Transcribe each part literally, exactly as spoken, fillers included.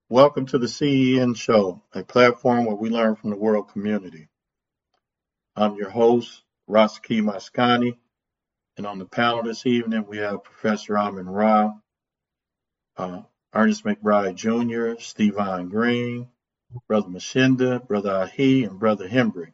Welcome to the C E N Show, a platform where we learn from the world community. I'm your host, Rasaki Maskani, and on the panel this evening we have Professor Amin Ra, uh, Ernest McBride Junior, Stevon Green, Brother Mashinda, Brother Ahi, and Brother Hembry.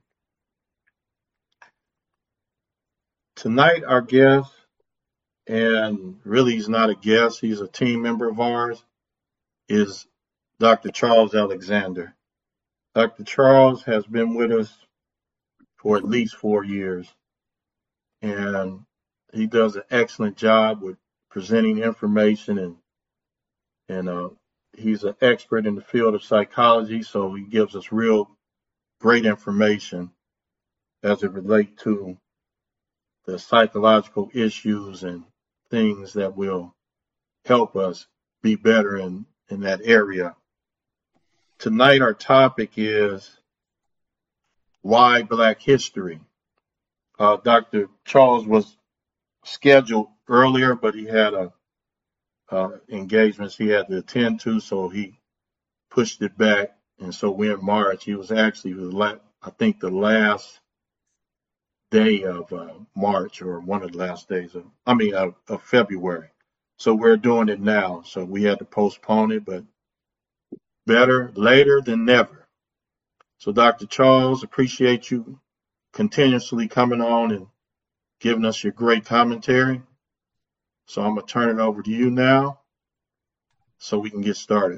Tonight our guest, and really he's not a guest, he's a team member of ours, is Doctor Charles Alexander. Doctor Charles has been with us for at least four years, and he does an excellent job with presenting information, and and uh, he's an expert in the field of psychology, so he gives us real great information as it relates to the psychological issues and things that will help us be better in, in that area. Tonight, our topic is why Black history. Uh, Doctor Charles was scheduled earlier, but he had a uh, engagements he had to attend to, so he pushed it back. And so we're in March. He was actually, the la- I think, the last day of uh, March, or one of the last days of, I mean, of, of February. So we're doing it now. So we had to postpone it, but better later than never. So Doctor Charles, appreciate you continuously coming on and giving us your great commentary. So I'm going to turn it over to you now so we can get started.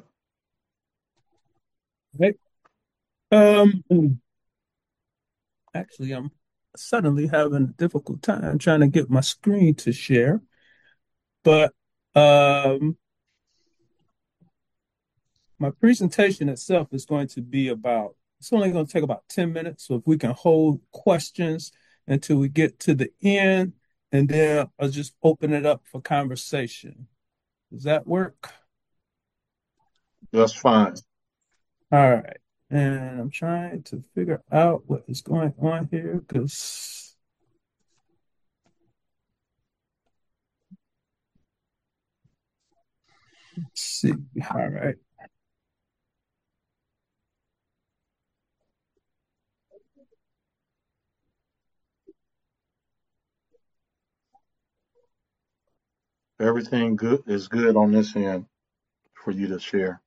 Right. Um, actually, I'm suddenly having a difficult time trying to get my screen to share, but um, my presentation itself is going to be about, it's only going to take about ten minutes. So if we can hold questions until we get to the end, and then I'll just open it up for conversation. Does that work? That's fine. All right. And I'm trying to figure out what is going on here because, let's see. All right. Everything good is good on this end for you to share.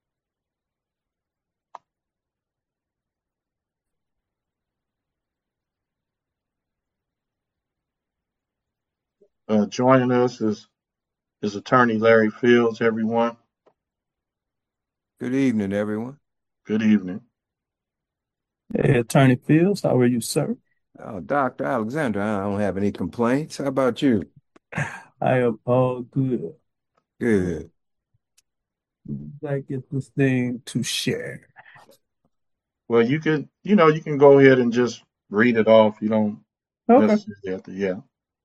Uh, joining us is, is attorney Larry Fields, everyone. Good evening, everyone. Good evening. Hey, Attorney Fields, how are you, sir? Oh, Doctor Alexander, I don't have any complaints. How about you? I am all good. Good. I get this thing to share. Well, you could, you know, you can go ahead and just read it off. You don't Okay. necessarily have to, yeah.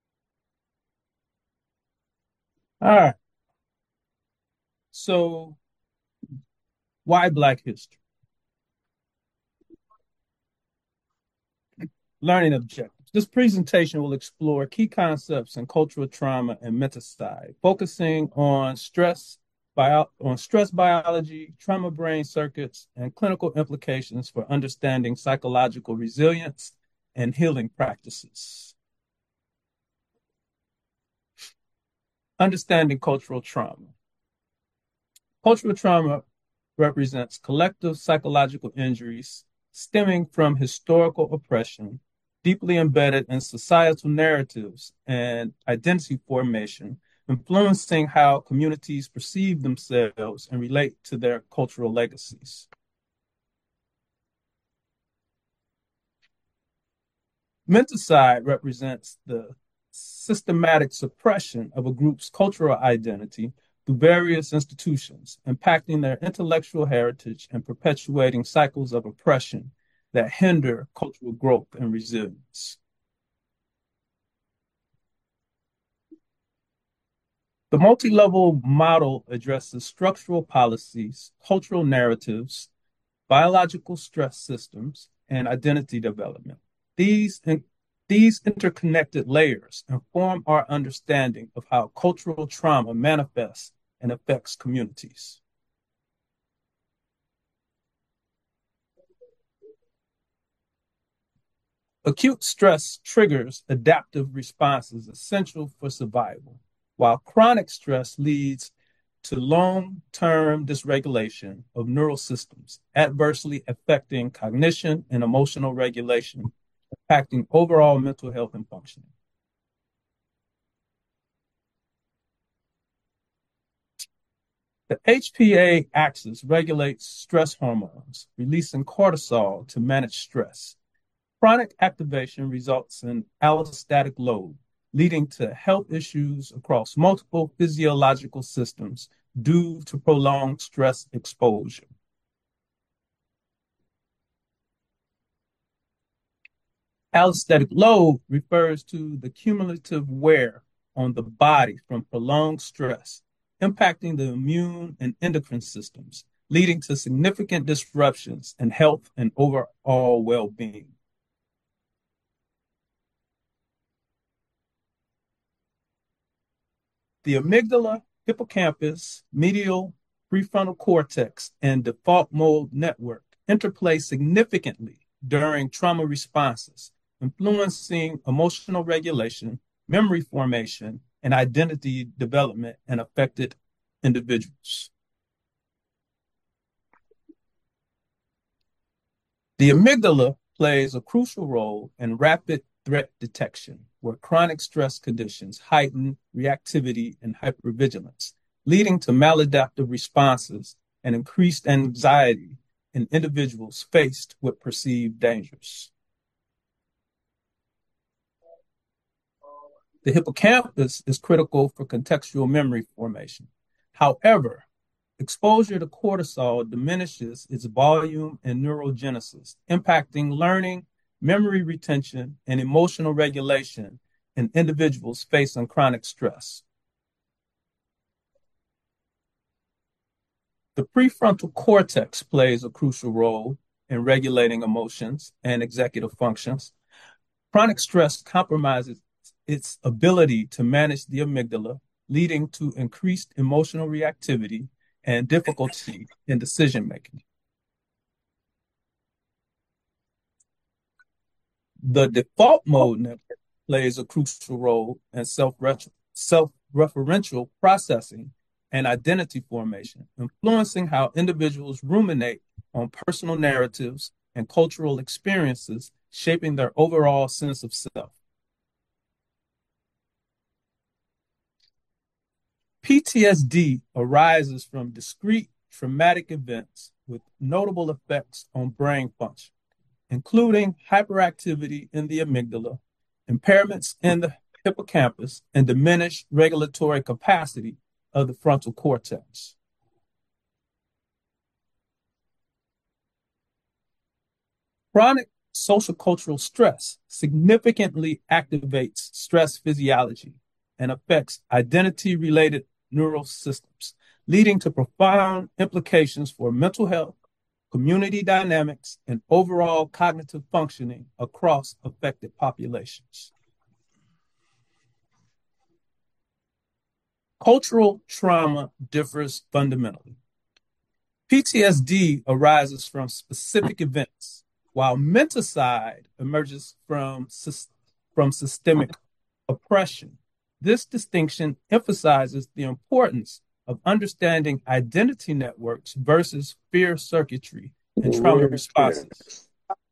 All right. So, why Black history? Learning objectives. This presentation will explore key concepts in cultural trauma and menticide, focusing on stress, bio, on stress biology, trauma brain circuits, and clinical implications for understanding psychological resilience and healing practices. Understanding cultural trauma. Cultural trauma represents collective psychological injuries stemming from historical oppression, deeply embedded in societal narratives and identity formation, influencing how communities perceive themselves and relate to their cultural legacies. Menticide represents the systematic suppression of a group's cultural identity through various institutions, impacting their intellectual heritage and perpetuating cycles of oppression that hinder cultural growth and resilience. The multi level model addresses structural policies, cultural narratives, biological stress systems, and identity development. These, these interconnected layers inform our understanding of how cultural trauma manifests and affects communities. Acute stress triggers adaptive responses essential for survival, while chronic stress leads to long-term dysregulation of neural systems, adversely affecting cognition and emotional regulation, impacting overall mental health and functioning. The H P A axis regulates stress hormones, releasing cortisol to manage stress. Chronic activation results in allostatic load, leading to health issues across multiple physiological systems due to prolonged stress exposure. Allostatic load refers to the cumulative wear on the body from prolonged stress, impacting the immune and endocrine systems, leading to significant disruptions in health and overall well-being. The amygdala, hippocampus, medial prefrontal cortex, and default mode network interplay significantly during trauma responses, influencing emotional regulation, memory formation, and identity development in affected individuals. The amygdala plays a crucial role in rapid threat detection, where chronic stress conditions heighten reactivity and hypervigilance, leading to maladaptive responses and increased anxiety in individuals faced with perceived dangers. The hippocampus is critical for contextual memory formation. However, exposure to cortisol diminishes its volume and neurogenesis, impacting learning, memory retention, and emotional regulation in individuals facing chronic stress. The prefrontal cortex plays a crucial role in regulating emotions and executive functions. Chronic stress compromises its ability to manage the amygdala, leading to increased emotional reactivity and difficulty in decision-making. The default mode network plays a crucial role in self-referential processing and identity formation, influencing how individuals ruminate on personal narratives and cultural experiences, shaping their overall sense of self. P T S D arises from discrete traumatic events with notable effects on brain function, including hyperactivity in the amygdala, impairments in the hippocampus, and diminished regulatory capacity of the frontal cortex. Chronic social cultural stress significantly activates stress physiology and affects identity-related neural systems, leading to profound implications for mental health, community dynamics, and overall cognitive functioning across affected populations. Cultural trauma differs fundamentally. P T S D arises from specific events, while menticide emerges from, from systemic oppression. This distinction emphasizes the importance of understanding identity networks versus fear circuitry in trauma responses.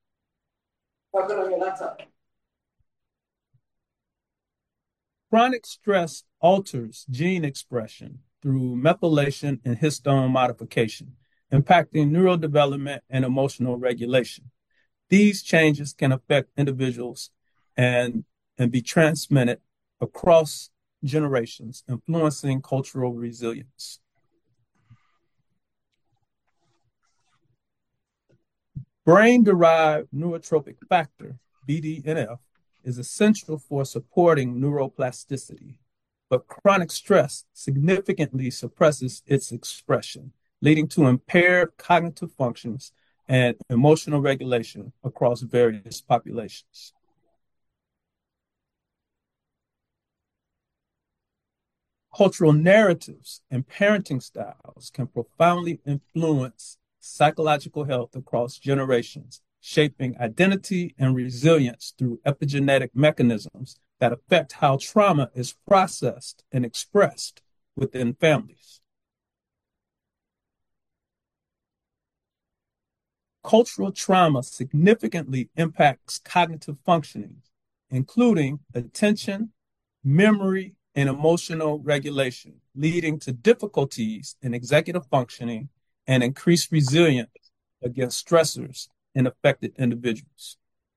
Chronic stress alters gene expression through methylation and histone modification, impacting neurodevelopment and emotional regulation. These changes can affect individuals and, and be transmitted across generations, influencing cultural resilience. Brain-derived neurotrophic factor, B D N F, is essential for supporting neuroplasticity, but chronic stress significantly suppresses its expression, leading to impaired cognitive functions and emotional regulation across various populations. Cultural narratives and parenting styles can profoundly influence psychological health across generations, shaping identity and resilience through epigenetic mechanisms that affect how trauma is processed and expressed within families. Cultural trauma significantly impacts cognitive functioning, including attention, memory, and emotional regulation, leading to difficulties in executive functioning and increased resilience against stressors in affected individuals.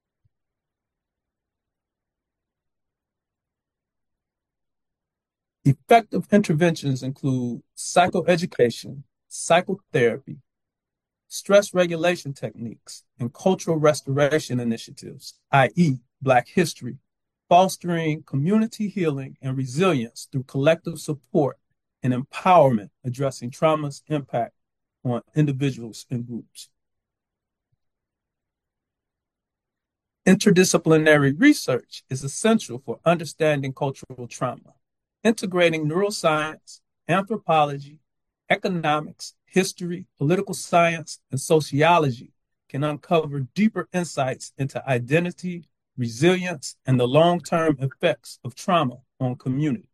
Effective interventions include psychoeducation, psychotherapy, stress regulation techniques, and cultural restoration initiatives, that is, Black history, fostering community healing and resilience through collective support and empowerment, addressing trauma's impact on individuals and groups. Interdisciplinary research is essential for understanding cultural trauma. Integrating neuroscience, anthropology, economics, history, political science, and sociology can uncover deeper insights into identity, resilience, and the long-term effects of trauma on communities.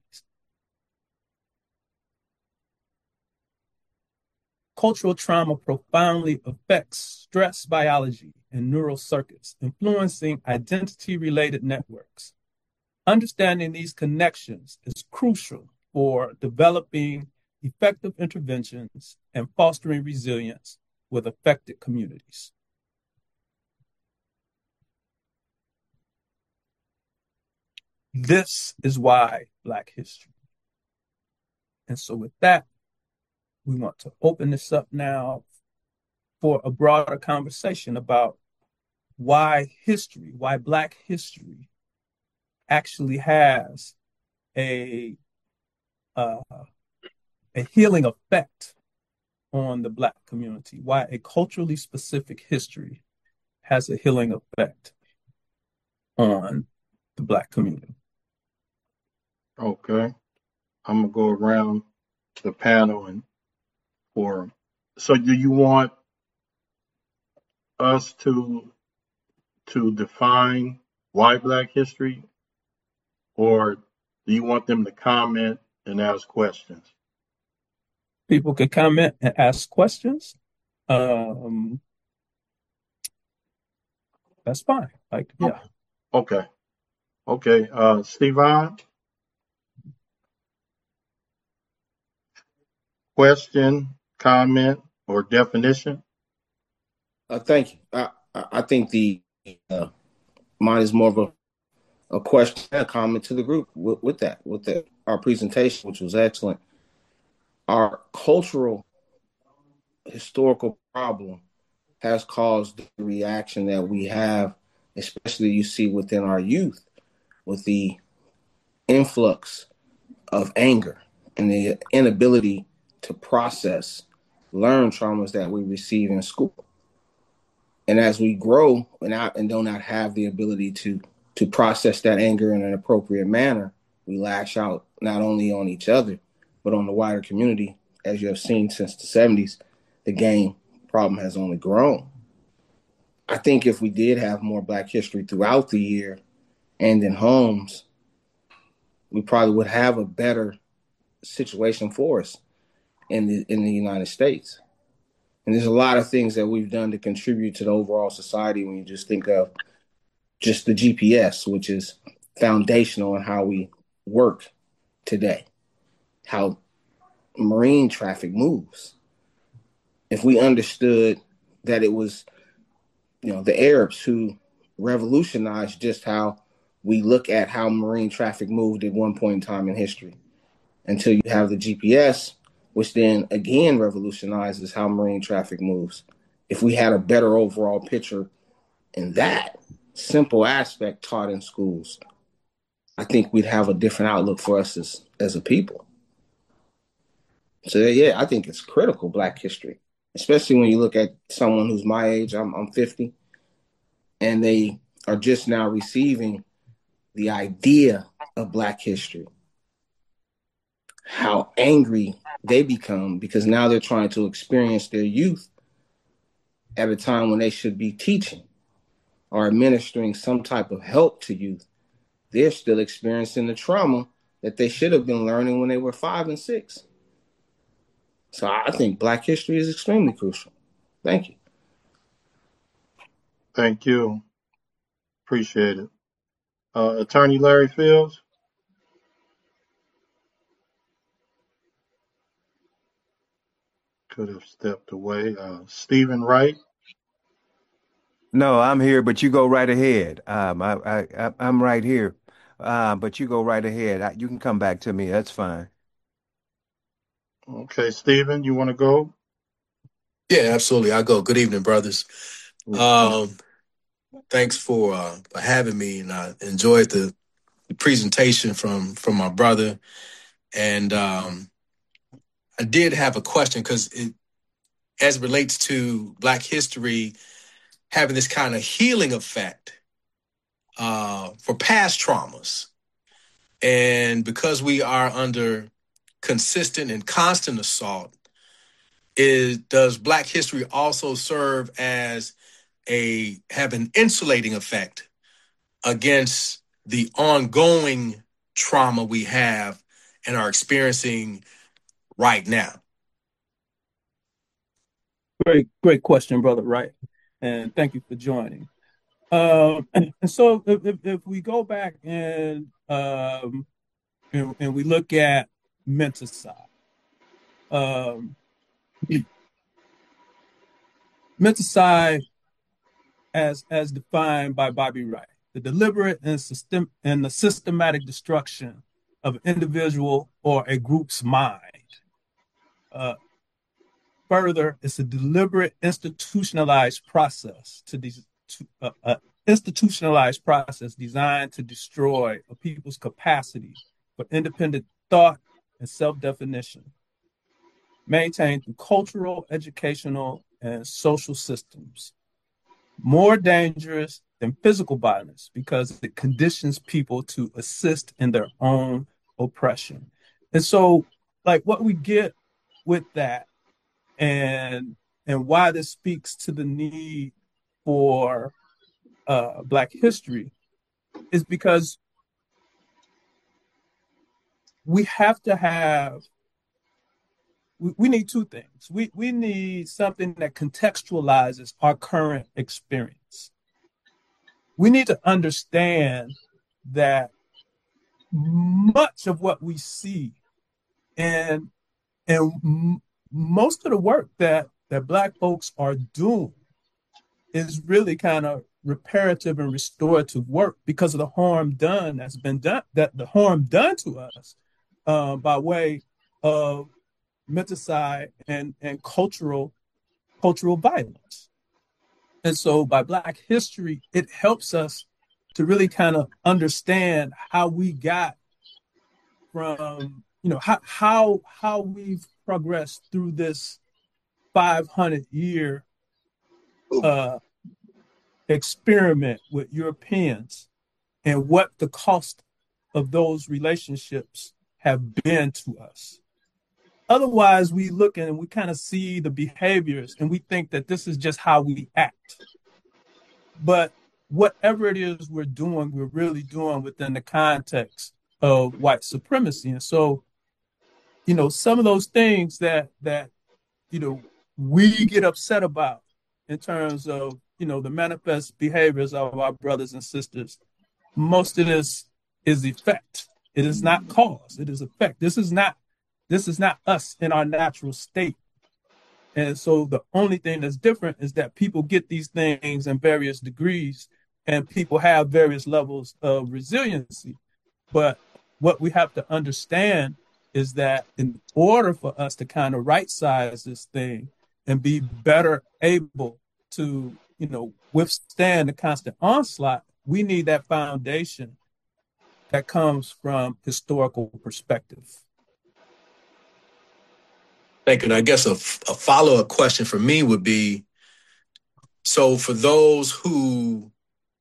Cultural trauma profoundly affects stress biology and neural circuits, influencing identity-related networks. Understanding these connections is crucial for developing effective interventions and fostering resilience with affected communities. This is why Black history. And so with that, we want to open this up now for a broader conversation about why history, why Black history actually has a uh, a healing effect on the Black community, why a culturally specific history has a healing effect on the Black community. Okay. I'm going to go around the panel and for, so do you want us to, to define why Black history, or do you want them to comment and ask questions? People can comment and ask questions. Um, that's fine. Like, yeah. Okay. Okay. Uh, Stevan? Question, comment, or definition? Uh, thank you. I, I I think the uh, mine is more of a, a question and a comment to the group with, with that, with that, our presentation, which was excellent. Our cultural historical problem has caused the reaction that we have, especially you see within our youth, with the influx of anger and the inability to process, learn traumas that we receive in school. And as we grow and, not, and do not have the ability to, to process that anger in an appropriate manner, we lash out not only on each other, but on the wider community. As you have seen since the seventies, the gang problem has only grown. I think if we did have more Black history throughout the year and in homes, we probably would have a better situation for us in the in the United States. And there's a lot of things that we've done to contribute to the overall society when you just think of just the G P S, which is foundational in how we work today, how marine traffic moves. If we understood that it was, you know, the Arabs who revolutionized just how we look at how marine traffic moved at one point in time in history, until you have the G P S, which then again revolutionizes how marine traffic moves. If we had a better overall picture in that simple aspect taught in schools, I think we'd have a different outlook for us as, as a people. So yeah, I think it's critical, Black history, especially when you look at someone who's my age, I'm, I'm fifty, and they are just now receiving the idea of Black history. How angry they become because now they're trying to experience their youth at a time when they should be teaching or administering some type of help to youth, they're still experiencing the trauma that they should have been learning when they were five and six. So I think Black history is extremely crucial. Thank you. Thank you. Appreciate it. Uh, Attorney Larry Fields. Could have stepped away. Uh, Stephen Wright. No, I'm here, but you go right ahead. Um, I, I, I I'm right here. Uh, but you go right ahead. I, you can come back to me. That's fine. Okay, Stephen, you want to go? Yeah, absolutely. I'll go. Good evening, brothers. Um, thanks for uh, for having me, and I enjoyed the, the presentation from from my brother. And um, I did have a question because it, as it relates to Black history having this kind of healing effect uh, for past traumas, and because we are under consistent and constant assault, is does Black history also serve as a have an insulating effect against the ongoing trauma we have and are experiencing right now? Great, great question, brother. Right, and thank you for joining. Um, and, and so if, if, if we go back and um and, and we look at menticide, um, menticide as as defined by Bobby Wright, the deliberate and system and the systematic destruction of an individual or a group's mind. Uh, further, it's a deliberate institutionalized process to, de- to uh, uh, institutionalized process designed to destroy a people's capacity for independent thought and self-definition, maintained through cultural, educational, and social systems. More dangerous than physical violence because it conditions people to assist in their own oppression. And so, like, what we get with that and and why this speaks to the need for uh, Black history is because we have to have we, we need two things. We we need something that contextualizes our current experience. We need to understand that much of what we see and and m- most of the work that that Black folks are doing is really kind of reparative and restorative work because of the harm done that's been done, that the harm done to us uh, by way of menticide and and cultural cultural violence. And so by Black history, it helps us to really kind of understand how we got from, you know, how how how we've progressed through this five hundred year uh, experiment with Europeans and what the cost of those relationships have been to us. Otherwise, we look and we kind of see the behaviors and we think that this is just how we act. But whatever it is we're doing, we're really doing within the context of white supremacy. And so, you know, some of those things that that, you know, we get upset about in terms of, you know, the manifest behaviors of our brothers and sisters, most of this is effect. It is not cause, it is effect. This is not this is not us in our natural state. And so the only thing that's different is that people get these things in various degrees and people have various levels of resiliency. But what we have to understand is that in order for us to kind of right size this thing and be better able to, you know, withstand the constant onslaught, we need that foundation that comes from historical perspective. Thank you. And I guess a, a follow-up question for me would be, so for those who,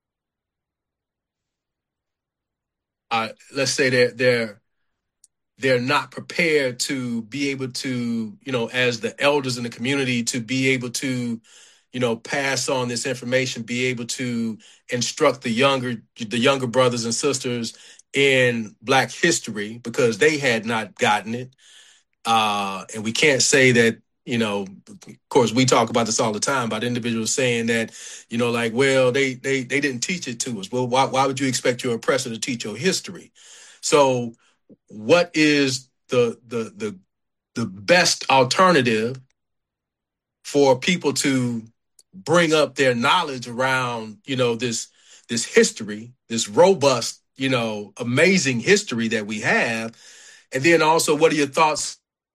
uh, let's say they're, they're, they're not prepared to be able to, you know, as the elders in the community, to be able to you know, pass on this information, be able to instruct the younger the younger brothers and sisters in Black history because they had not gotten it. Uh, and we can't say that, you know, of course, we talk about this all the time about individuals saying that, you know, like, well, they they they didn't teach it to us. Well, why, why would you expect your oppressor to teach your history? So what is the the the the best alternative for people to bring up their knowledge around, you know, this this history, this robust, you know, amazing history that we have? And then also, what are your thoughts,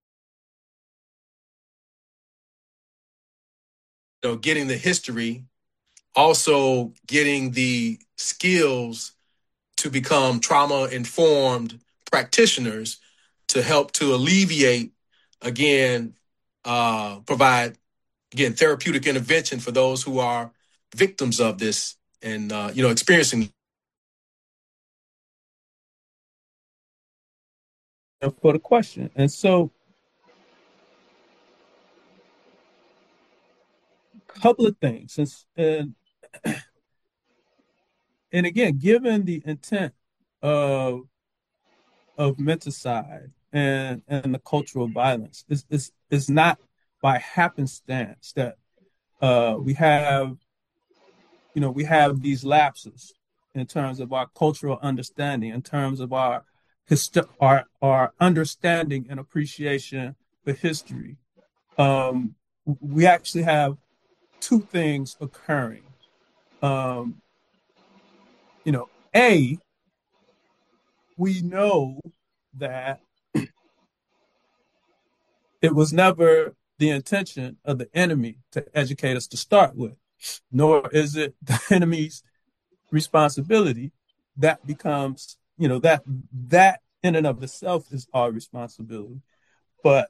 you know, getting the history, also getting the skills to become trauma-informed practitioners to help to alleviate, again, uh, provide, again, therapeutic intervention for those who are victims of this and, uh, you know, experiencing. For the question. And so, a couple of things. And, and again, given the intent of of menticide and and the cultural violence, it's, it's, it's not by happenstance that uh, we have, you know, we have these lapses in terms of our cultural understanding, in terms of our histo- our our understanding and appreciation for history. Um, we actually have two things occurring. Um, you know, A, we know that it was never the intention of the enemy to educate us to start with, nor is it the enemy's responsibility. That becomes, you know, that that in and of itself is our responsibility. But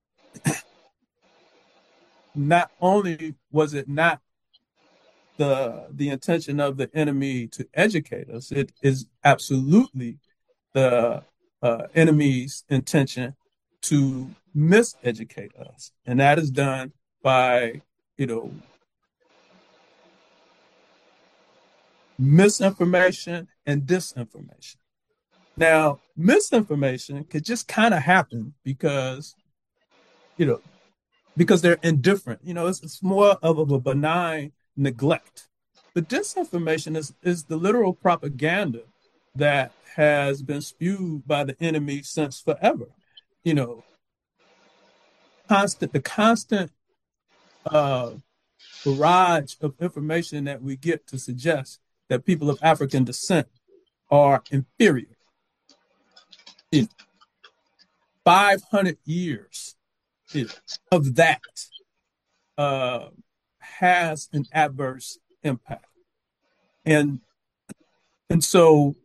not only was it not the the intention of the enemy to educate us, it is absolutely the uh, enemy's intention to miseducate us, and that is done by, you know, misinformation and disinformation. Now, misinformation could just kind of happen because, you know, because they're indifferent. You know, it's, it's more of a benign neglect. But disinformation is, is the literal propaganda that has been spewed by the enemy since forever. You know, constant the constant uh, barrage of information that we get to suggest that people of African descent are inferior. In five hundred years of that uh, has an adverse impact. And and so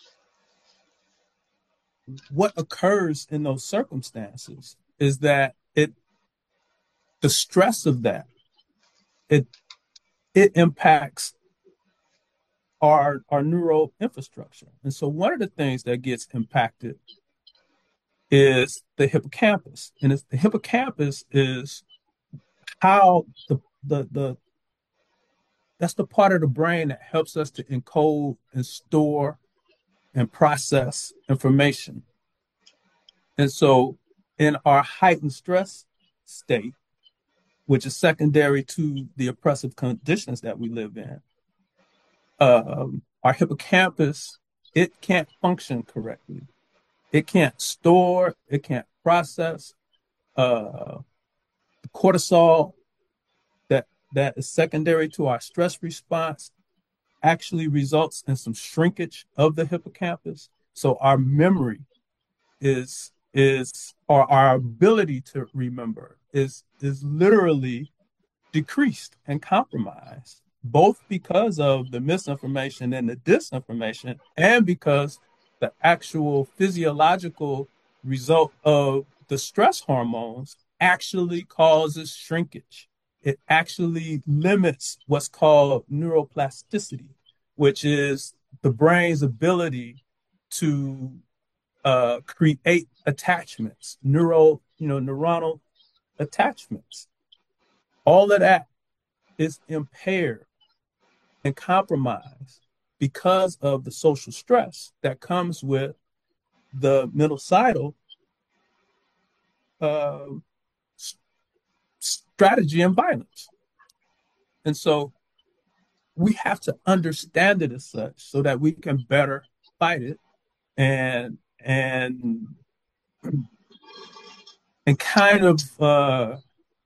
what occurs in those circumstances is that it the stress of that it it impacts our our neural infrastructure. And so one of the things that gets impacted is the hippocampus. And it's, the hippocampus is how the the the that's the part of the brain that helps us to encode and store and process information. And so in our heightened stress state, which is secondary to the oppressive conditions that we live in, um, our hippocampus, it can't function correctly. It can't store, it can't process. Uh, the cortisol that that is secondary to our stress response actually results in some shrinkage of the hippocampus. So our memory is is or our ability to remember is is literally decreased and compromised, both because of the misinformation and the disinformation, and because the actual physiological result of the stress hormones actually causes shrinkage. It actually limits what's called neuroplasticity, which is the brain's ability to uh, create attachments, neural, you know, neuronal attachments. All of that is impaired and compromised because of the social stress that comes with the menocidal uh, strategy and violence. And so we have to understand it as such so that we can better fight it and and and kind of uh,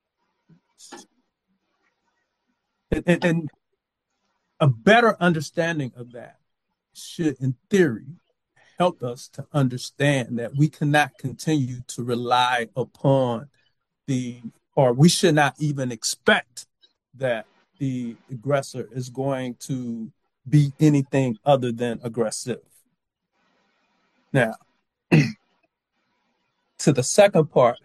and, and a better understanding of that should, in theory, help us to understand that we cannot continue to rely upon the, or we should not even expect that the aggressor is going to be anything other than aggressive. Now, to the second part,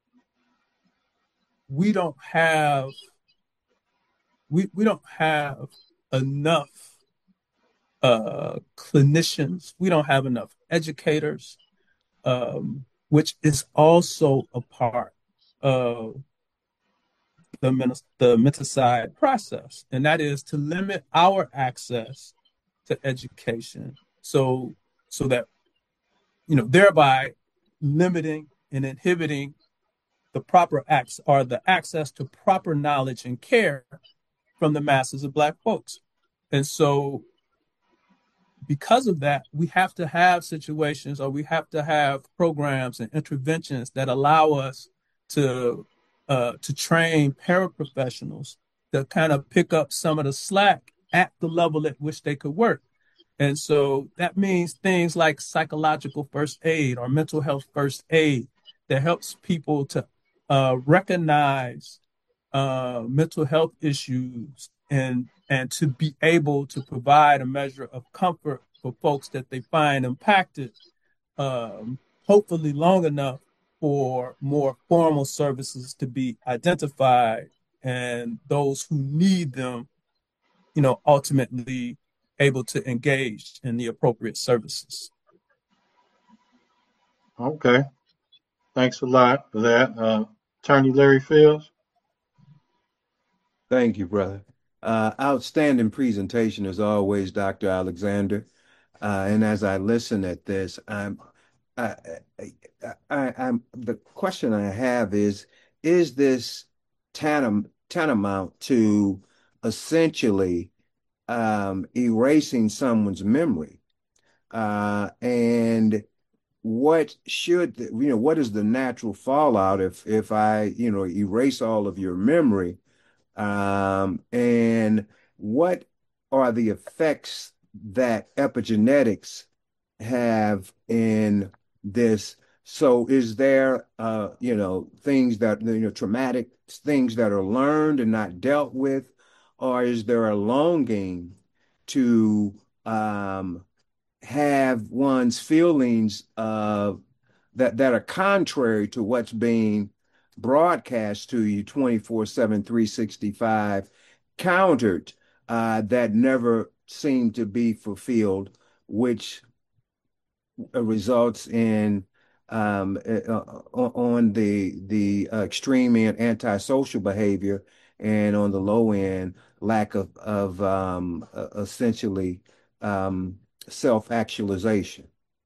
we don't have we, we don't have enough uh, clinicians. We don't have enough educators, um, which is also a part of the, the menticide process, and that is to limit our access to education, so so that you know, thereby limiting and inhibiting the proper acts or the access to proper knowledge and care from the masses of Black folks. And so because of that, we have to have situations, or we have to have programs and interventions that allow us to uh, to train paraprofessionals to kind of pick up some of the slack at the level at which they could work. And so that means things like psychological first aid or mental health first aid that helps people to uh, recognize uh, mental health issues and and to be able to provide a measure of comfort for folks that they find impacted, um, hopefully long enough for more formal services to be identified and those who need them, you know, ultimately able to engage in the appropriate services. Okay. Thanks a lot for that. Uh, Attorney Larry Fields. Thank you, brother. Uh, outstanding presentation as always, Doctor Alexander. Uh, and as I listen at this, I'm, I, I, I, I'm the question I have is, is this tantam, tantamount to essentially um, erasing someone's memory? Uh, and what should the, you know, what is the natural fallout if if I, you know, erase all of your memory? Um, and what are the effects that epigenetics have in this? So is there, uh, you know, things that, you know, traumatic things that are learned and not dealt with, or is there a longing to um, have one's feelings uh, that that are contrary to what's being broadcast to you twenty-four seven, three sixty-five, countered, uh, that never seem to be fulfilled, which uh, results in um, uh, on the the uh, extreme end antisocial behavior, and on the low end lack of of um, uh, essentially um, self-actualization.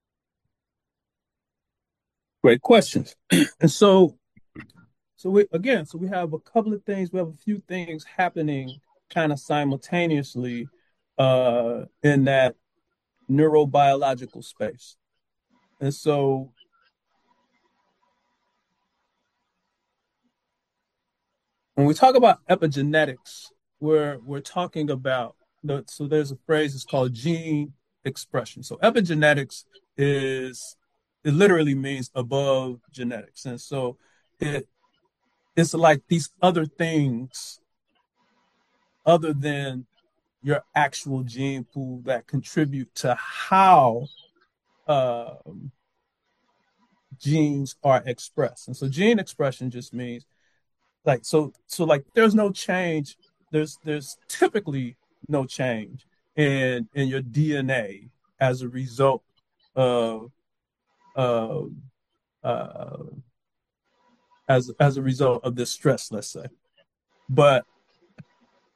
Great questions. And so, so we again, so we have a couple of things. We have a few things happening kind of simultaneously uh, in that neurobiological space. And so, when we talk about epigenetics, we're we're talking about the, so there's a phrase, it's called gene expression. So epigenetics is, it literally means above genetics. And so it it's like these other things other than your actual gene pool that contribute to how um, genes are expressed. And so gene expression just means like, so so like there's no change, there's there's typically no change in in your D N A as a result of uh, uh, as as a result of this stress, let's say. But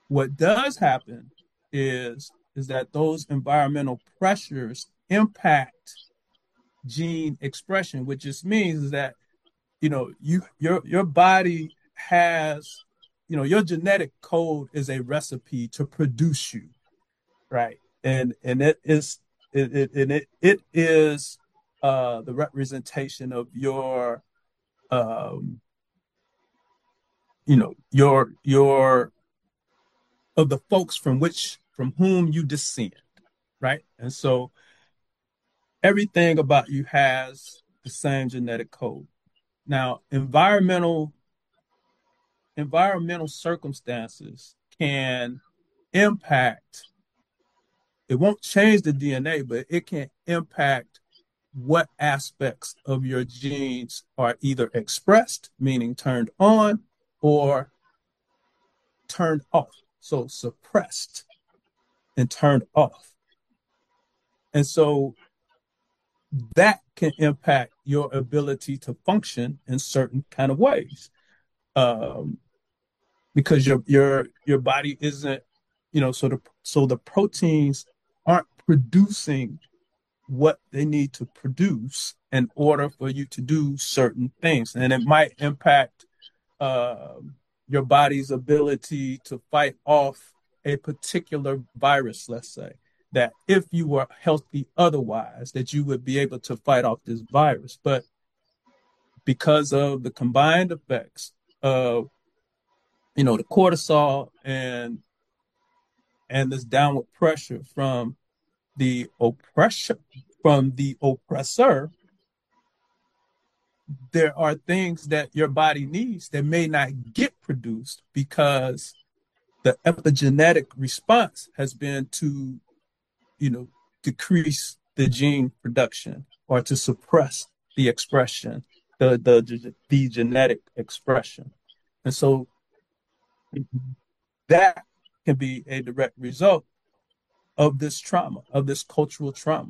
What does happen is, is that those environmental pressures impact gene expression, which just means that, you know, you your your body has, you know, your genetic code is a recipe to produce you, right? And and it is it it and it, it is uh the representation of your um you know your your of the folks from which from whom you descend, right? And so everything about you has the same genetic code. Now, environmental environmental circumstances can impact, it won't change the D N A, but it can impact what aspects of your genes are either expressed, meaning turned on, or turned off. So suppressed and turned off. And so that can impact your ability to function in certain kind of ways. Um, because your your your body isn't, you know, so the so the proteins aren't producing what they need to produce in order for you to do certain things, and it might impact uh, your body's ability to fight off a particular virus. Let's say that if you were healthy otherwise, that you would be able to fight off this virus, but because of the combined effects of, you know, the cortisol and and this downward pressure from the oppression from the oppressor, there are things that your body needs that may not get produced because the epigenetic response has been to, you know, decrease the gene production or to suppress the expression, the the the genetic expression. And so that can be a direct result of this trauma, of this cultural trauma.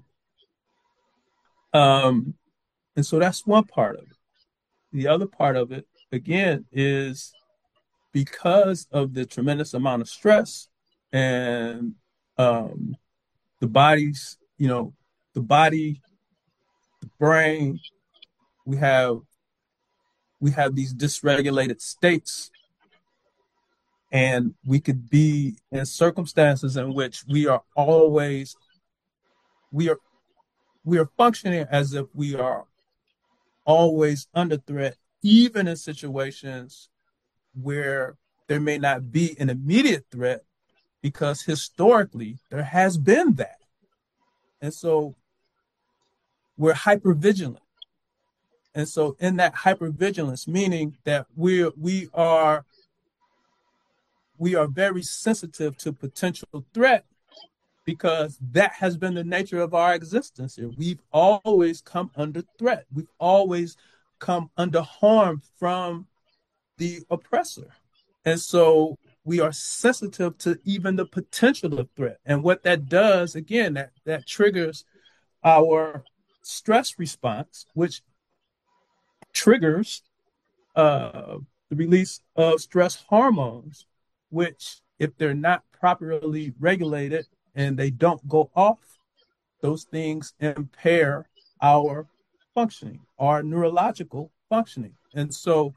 Um, and so that's one part of it. The other part of it, again, is because of the tremendous amount of stress and um, the body's, you know, the body, the brain, we have we have these dysregulated states, and we could be in circumstances in which we are always we are we are functioning as if we are always under threat, even in situations where there may not be an immediate threat, because historically there has been that. And so we're hypervigilant. And so in that hypervigilance, meaning that we're we are we are very sensitive to potential threat, because that has been the nature of our existence here. We've always come under threat. We've always come under harm from the oppressor. And so we are sensitive to even the potential of threat. And what that does, again, that, that triggers our stress response, which triggers uh, the release of stress hormones, which, if they're not properly regulated and they don't go off, those things impair our functioning, our neurological functioning. And so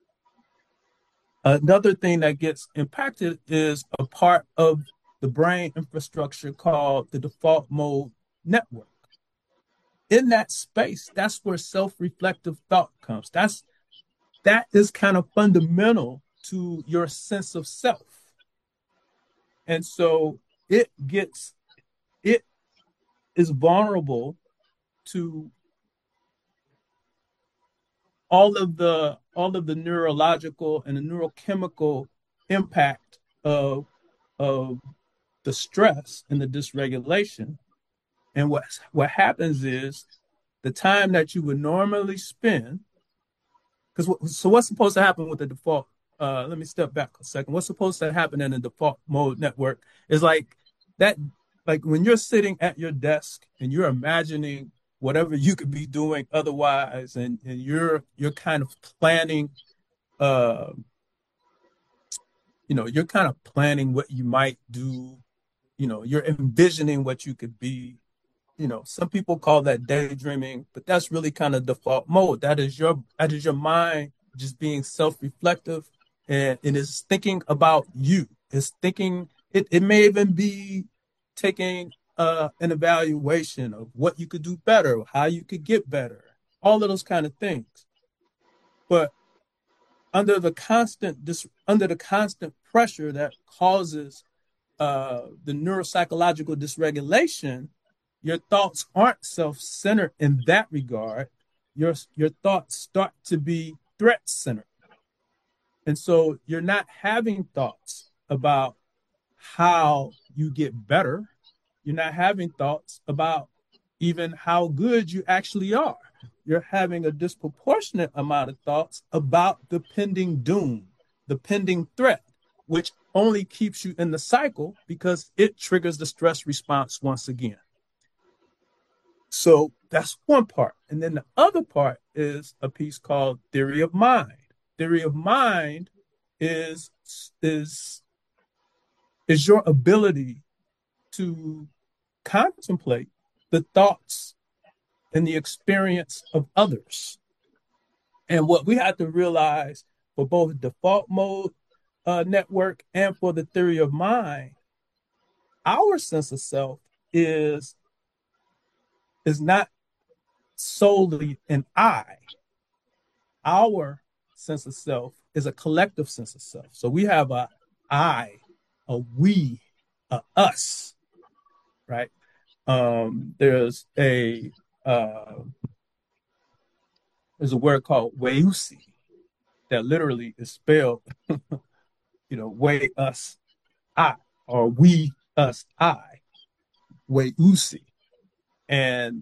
another thing that gets impacted is a part of the brain infrastructure called the default mode network. In that space, that's where self-reflective thought comes. That's that is kind of fundamental to your sense of self. And so it gets, it is vulnerable to all of the all of the neurological and the neurochemical impact of of the stress and the dysregulation. And what what happens is the time that you would normally spend, because so what's supposed to happen with the default? Uh, let me step back a second. What's supposed to happen in the default mode network is like that, like when you're sitting at your desk and you're imagining whatever you could be doing otherwise, and, and you're you're kind of planning uh, you know, you're kind of planning what you might do. You know, you're envisioning what you could be. You know, some people call that daydreaming, but that's really kind of default mode. That is your that is your mind just being self-reflective, and it is thinking about you. It's thinking it, it may even be taking uh, an evaluation of what you could do better, how you could get better, all of those kind of things. But under the constant this under the constant pressure that causes uh, the neuropsychological dysregulation, your thoughts aren't self-centered in that regard. Your your thoughts start to be threat-centered. And so you're not having thoughts about how you get better. You're not having thoughts about even how good you actually are. You're having a disproportionate amount of thoughts about the pending doom, the pending threat, which only keeps you in the cycle because it triggers the stress response once again. So that's one part. And then the other part is a piece called theory of mind. Theory of mind is is is your ability to contemplate the thoughts and the experience of others. And what we have to realize for both default mode uh, network and for the theory of mind, our sense of self is is not solely an I. Our sense of self is a collective sense of self. So we have a I, a we, a us, right? Um, there's a uh, there's a word called weusi that literally is spelled, you know, we, us, I, or we, us, I, weusi. And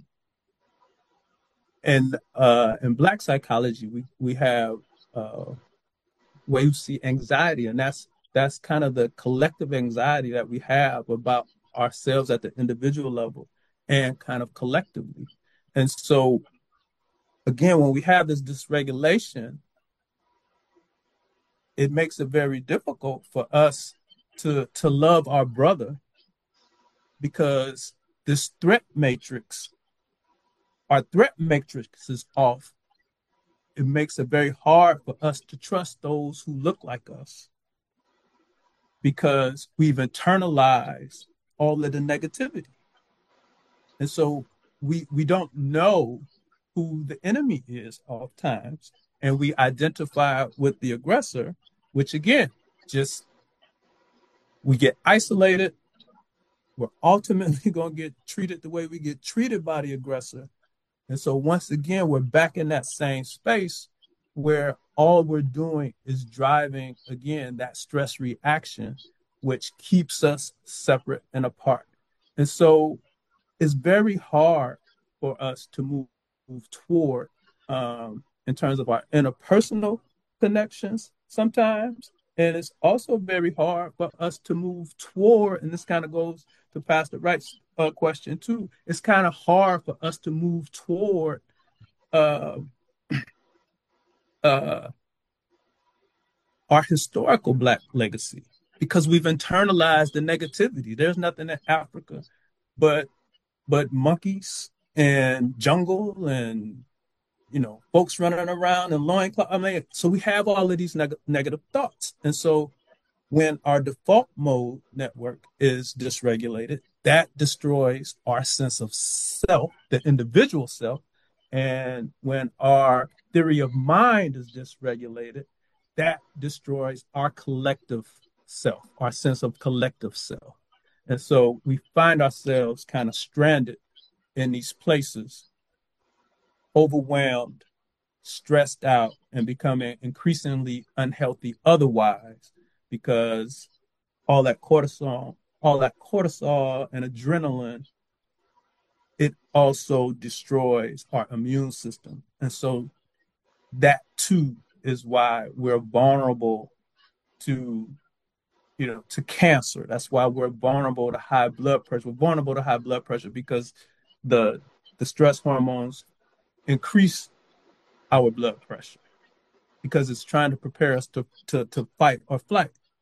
and uh, in Black psychology, we we have uh, weusi anxiety, and that's that's kind of the collective anxiety that we have about ourselves at the individual level and kind of collectively. And so, again, when we have this dysregulation, it makes it very difficult for us to to love our brother, because this threat matrix, our threat matrix is off. It makes it very hard for us to trust those who look like us because we've internalized all of the negativity. And so we we don't know who the enemy is oftentimes, and we identify with the aggressor, which again, just we get isolated. We're ultimately going to get treated the way we get treated by the aggressor. And so once again, we're back in that same space where all we're doing is driving, again, that stress reaction, which keeps us separate and apart. And so it's very hard for us to move, move toward, um, in terms of our interpersonal connections sometimes. And it's also very hard for us to move toward, and this kind of goes to Pastor Wright's uh, question too, it's kind of hard for us to move toward uh, uh, our historical Black legacy because we've internalized the negativity. There's nothing in Africa but but monkeys and jungle and, you know, folks running around in loincloth. I mean, so we have all of these neg- negative thoughts. And so when our default mode network is dysregulated, that destroys our sense of self, the individual self. And when our theory of mind is dysregulated, that destroys our collective self, our sense of collective self. And so we find ourselves kind of stranded in these places, overwhelmed, stressed out, and becoming increasingly unhealthy otherwise, because all that cortisol, all that cortisol and adrenaline, it also destroys our immune system. And so that too is why we're vulnerable to, you know, to cancer. That's why we're vulnerable to high blood pressure. We're vulnerable to high blood pressure because the the stress hormones increase our blood pressure because it's trying to prepare us to, to, to fight or flight.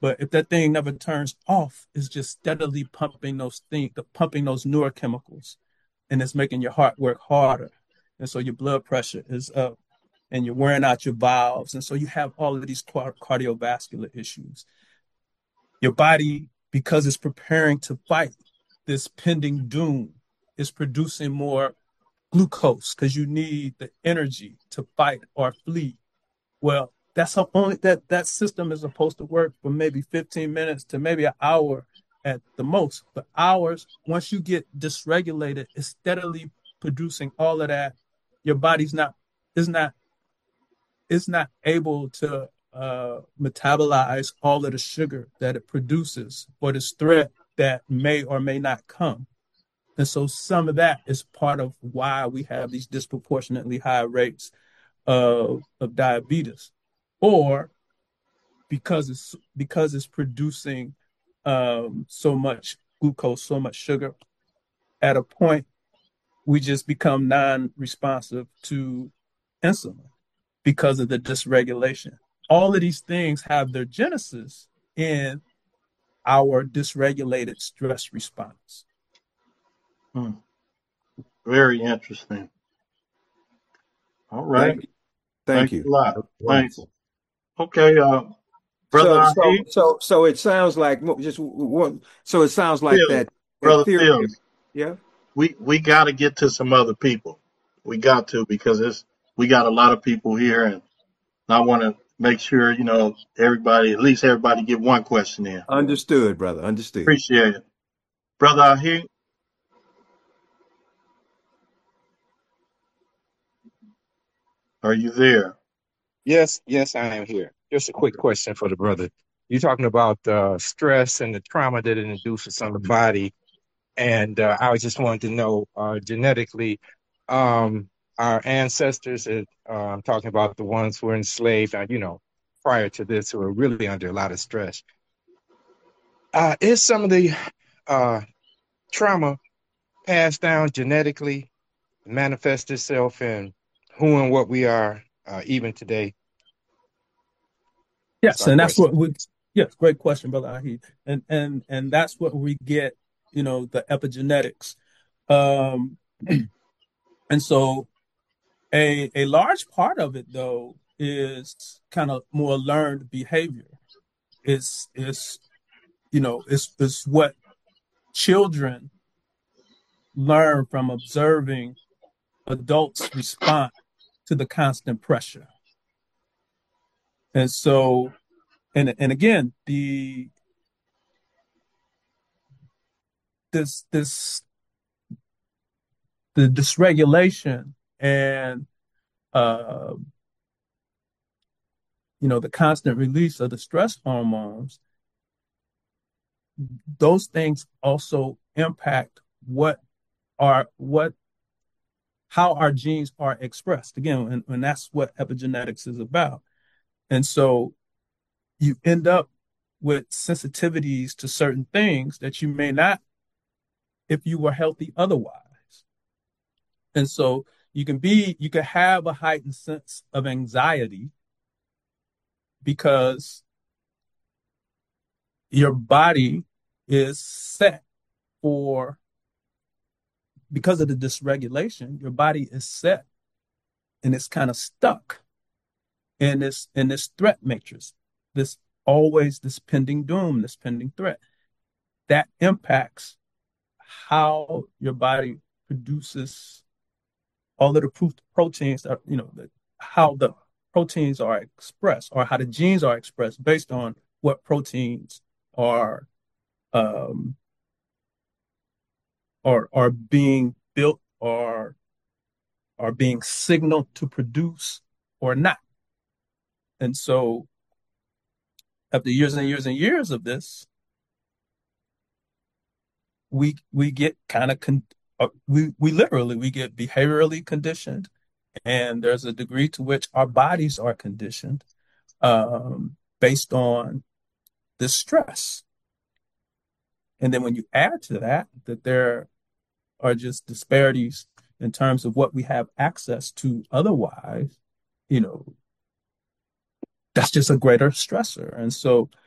But if that thing never turns off, it's just steadily pumping those things, pumping those neurochemicals, and it's making your heart work harder. And so your blood pressure is up and you're wearing out your valves. And so you have all of these cardiovascular issues. Your body, because it's preparing to fight this pending doom, is producing more glucose because you need the energy to fight or flee. Well, that's how only that that system is supposed to work for maybe fifteen minutes to maybe an hour at the most. But hours, once you get dysregulated, it's steadily producing all of that. Your body's not is not is not able to uh, metabolize all of the sugar that it produces for this threat that may or may not come. And so some of that is part of why we have these disproportionately high rates of, of diabetes, or because it's because it's producing um, so much glucose, so much sugar. At a point, we just become non-responsive to insulin because of the dysregulation. All of these things have their genesis in our dysregulated stress response. Hmm. Very interesting. All right. Thank you. Thank Thanks you. a lot. Thanks. Wonderful. Okay, uh, Brother So, so, Ahid, so, so it sounds like mo- just one. So it sounds like Phil, that, that Brother theory. Phil, Yeah. we, we got to get to some other people. We got to, because it's, we got a lot of people here, and I want to make sure, you know, everybody, at least everybody get one question in. Understood, brother. Understood. Appreciate it. Brother Ahid, are you there? Yes, yes, I am here. Just a quick question for the brother. You're talking about uh, stress and the trauma that it induces on the body, and uh, I just wanted to know uh, genetically, um, our ancestors. Uh, I'm talking about the ones who were enslaved, uh, you know, prior to this, who were really under a lot of stress. Uh, is some of the uh, trauma passed down genetically, manifest itself in who and what we are, uh, even today? That's Yes, our and that's question. what we. Yes, great question, brother Ahid, and and and that's what we get. You know, the epigenetics, um, and so a a large part of it though is kind of more learned behavior. It's it's you know it's it's what children learn from observing adults respond to the constant pressure, and so and and again the this this the dysregulation and uh, you know the constant release of the stress hormones, those things also impact what are what how our genes are expressed again, and, and that's what epigenetics is about. And so you end up with sensitivities to certain things that you may not if you were healthy otherwise. And so you can be you can have a heightened sense of anxiety because your body is set for, because of the dysregulation, your body is set and it's kind of stuck in this in this threat matrix, this always this pending doom, this pending threat that impacts how your body produces all of the proteins that, you know, the, how the proteins are expressed or how the genes are expressed based on what proteins are um, are are being built or are being signaled to produce or not. And so after years and years and years of this, we we get kind of con- uh, we we literally we get behaviorally conditioned, and there's a degree to which our bodies are conditioned um, based on the stress. And then when you add to that that there are just disparities in terms of what we have access to otherwise, you know, that's just a greater stressor. And so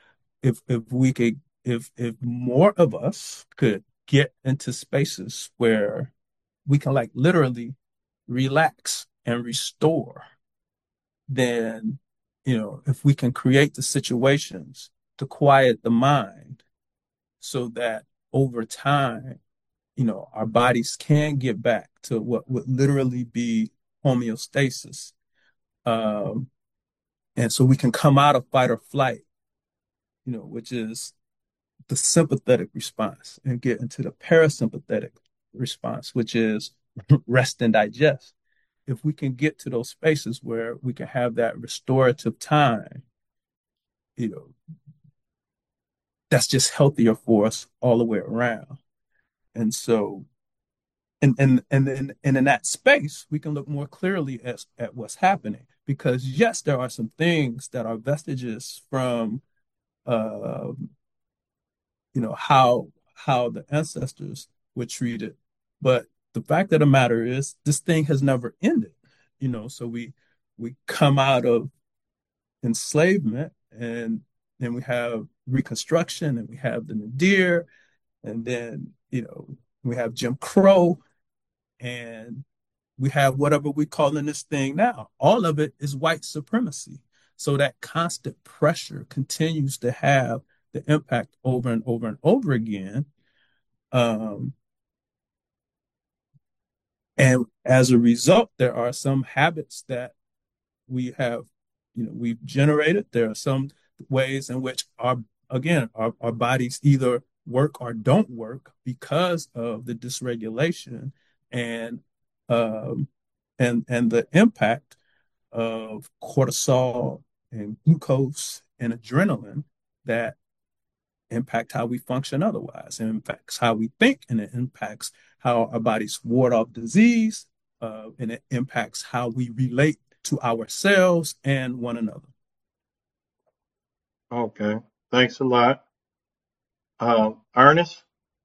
if if we could if if more of us could get into spaces where we can like literally relax and restore, then you know, if we can create the situations to quiet the mind so that over time, you know, our bodies can get back to what would literally be homeostasis. Um, and so we can come out of fight or flight, you know, which is the sympathetic response, and get into the parasympathetic response, which is rest and digest. If we can get to those spaces where we can have that restorative time, you know, that's just healthier for us all the way around. And so, and and and then and in that space, we can look more clearly at, at what's happening. Because yes, there are some things that are vestiges from uh, you know, how how the ancestors were treated. But the fact of the matter is this thing has never ended. You know, so we we come out of enslavement, and then we have Reconstruction, and we have the Nadir, and then, you know, we have Jim Crow, and we have whatever we're calling this thing now. All of it is white supremacy. So that constant pressure continues to have the impact over and over and over again. Um, and as a result, there are some habits that we have, you know, we've generated. There are some ways in which our, again, our, our bodies either work or don't work because of the dysregulation and um, and and the impact of cortisol and glucose and adrenaline that impact how we function otherwise. It impacts how we think, and it impacts how our bodies ward off disease, uh, and it impacts how we relate to ourselves and one another. Okay. Thanks a lot. Uh, Ernest?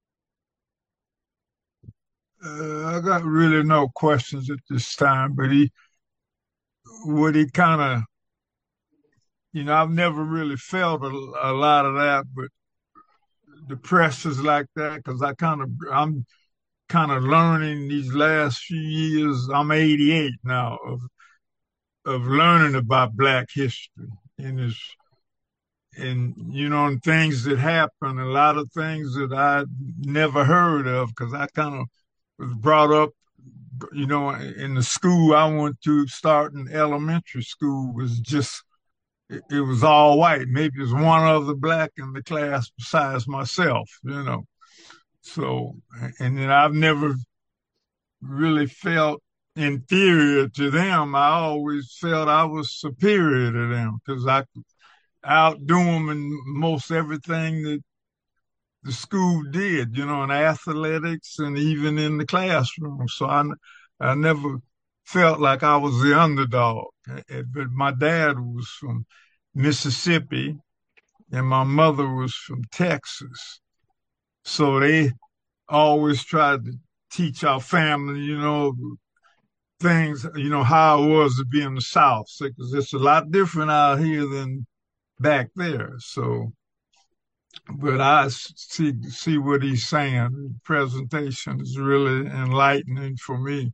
Uh, I got really no questions at this time, but he, what he kind of, you know, I've never really felt a, a lot of that, but the pressures like that, because I kind of, I'm kind of learning these last few years. I'm eighty-eight now of of learning about Black history, and it's, and you know, and things that happen, a lot of things that I never heard of, because I kind of was brought up, you know, in the school I went to, starting elementary school, was just, it, it was all white. Maybe it was one other Black in the class besides myself, you know. So, and then I've never really felt inferior to them. I always felt I was superior to them because I could outdo them in most everything that the school did, you know, in athletics and even in the classroom. So I, I never felt like I was the underdog. But my dad was from Mississippi and my mother was from Texas. So they always tried to teach our family, you know, things, you know, how it was to be in the South. Because it's a lot different out here than back there. So, but I see see what he's saying. The presentation is really enlightening for me.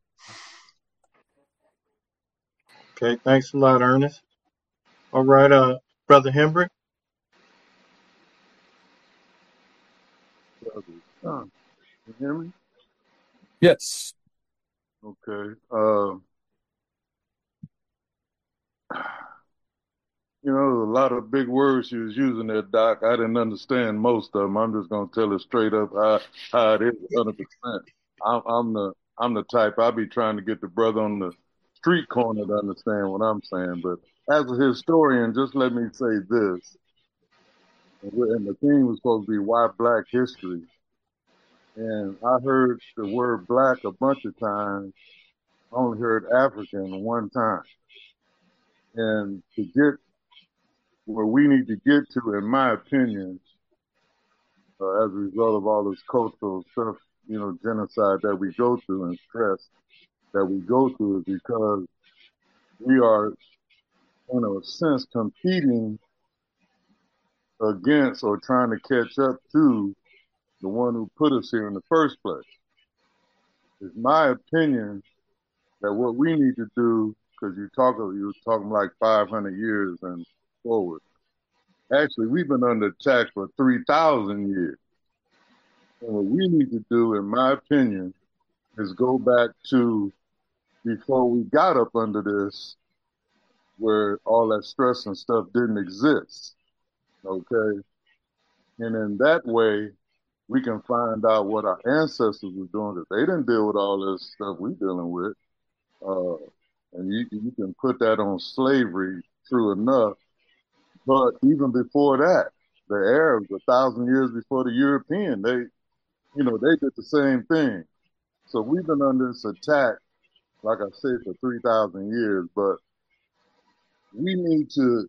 Okay. Thanks a lot, Ernest. All right. Uh, Brother Hendrick? Uh, you hear me? Yes. Okay. Uh, you know, a lot of big words she was using there, Doc. I didn't understand most of them. I'm just gonna tell it straight up how, how it is, one hundred percent. I'm, I'm the I'm the type I be trying to get the brother on the street corner to understand what I'm saying. But as a historian, just let me say this. And the theme was supposed to be why Black history. And I heard the word Black a bunch of times. I only heard African one time. And to get where we need to get to, in my opinion, uh, as a result of all this cultural stuff, you know, genocide that we go through and stress that we go through, is because we are, in a sense, competing against or trying to catch up to the one who put us here in the first place. It's my opinion that what we need to do, because you talk, you were talking like five hundred years and forward. Actually, we've been under attack for three thousand years. And what we need to do, in my opinion, is go back to before we got up under this, where all that stress and stuff didn't exist. Okay? And in that way, we can find out what our ancestors were doing, because they didn't deal with all this stuff we're dealing with. Uh, and you, you can put that on slavery, true enough. But even before that, the Arabs, a thousand years before the European, they, you know, they did the same thing. So we've been under this attack, like I said, for three thousand years. But we need to,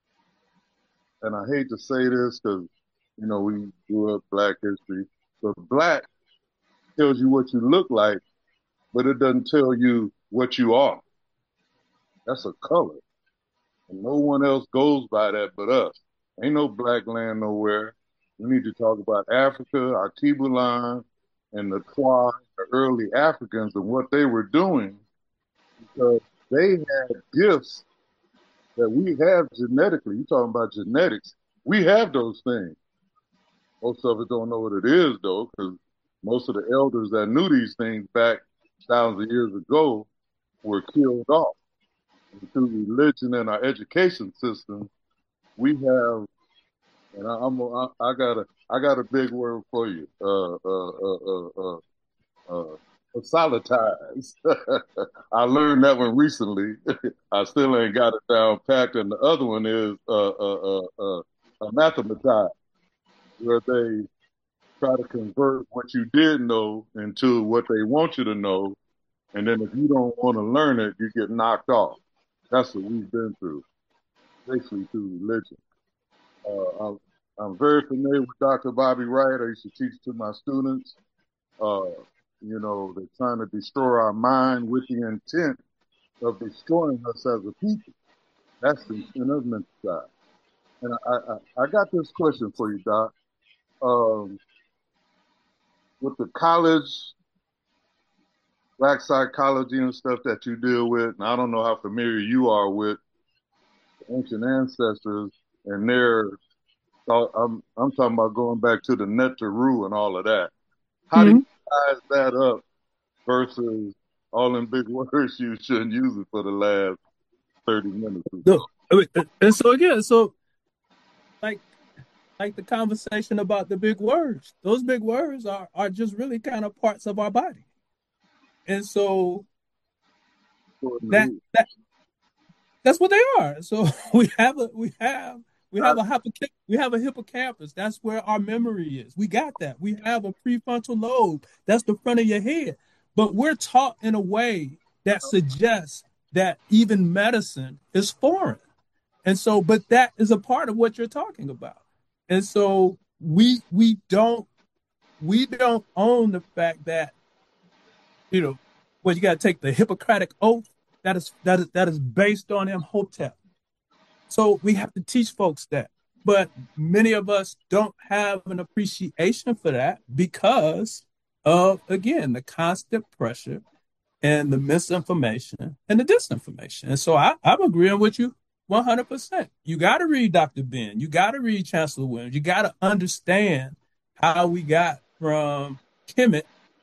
and I hate to say this because, you know, we grew up Black history, but Black tells you what you look like, but it doesn't tell you what you are. That's a color. And no one else goes by that but us. Ain't no Black land nowhere. We need to talk about Africa, our Tibulan, and the Twa, the early Africans, and what they were doing, because they had gifts that we have genetically. You're talking about genetics. We have those things. Most of us don't know what it is, though, because most of the elders that knew these things back thousands of years ago were killed off. And through religion and our education system, we have, and I, I'm, I, I got a, I got a big word for you. Uh, uh, uh, uh, uh, uh solitize. I learned that one recently. I still ain't got it down packed. And the other one is uh, uh, uh, uh, uh, mathematize, where they try to convert what you did know into what they want you to know. And then if you don't want to learn it, you get knocked off. That's what we've been through, basically through religion. Uh, I'm, I'm very familiar with Doctor Bobby Wright. I used to teach to my students. Uh, you know, they're trying to destroy our mind with the intent of destroying us as a people. That's the mental side. And I, I, I got this question for you, Doc. Um, with the college, Black psychology and stuff that you deal with, and I don't know how familiar you are with ancient ancestors and their thought. I'm, I'm talking about going back to the Neteru and all of that. How mm-hmm. do you size that up versus all them big words you shouldn't use it for the last thirty minutes? No, and so again, so like like the conversation about the big words, those big words are, are just really kind of parts of our body. And so that, that that's what they are. So we have a we have we have a hippocampus, we have a hippocampus. That's where our memory is. We got that. We have a prefrontal lobe. That's the front of your head. But we're taught in a way that suggests that even medicine is foreign. And so, but that is a part of what you're talking about. And so we we don't we don't own the fact that, you know, well, you got to take the Hippocratic oath that is that is that is based on Imhotep. So we have to teach folks that. But many of us don't have an appreciation for that because of, again, the constant pressure and the misinformation and the disinformation. And so I, I'm agreeing with you one hundred percent. You got to read Doctor Ben. You got to read Chancellor Williams. You got to understand how we got from Kemet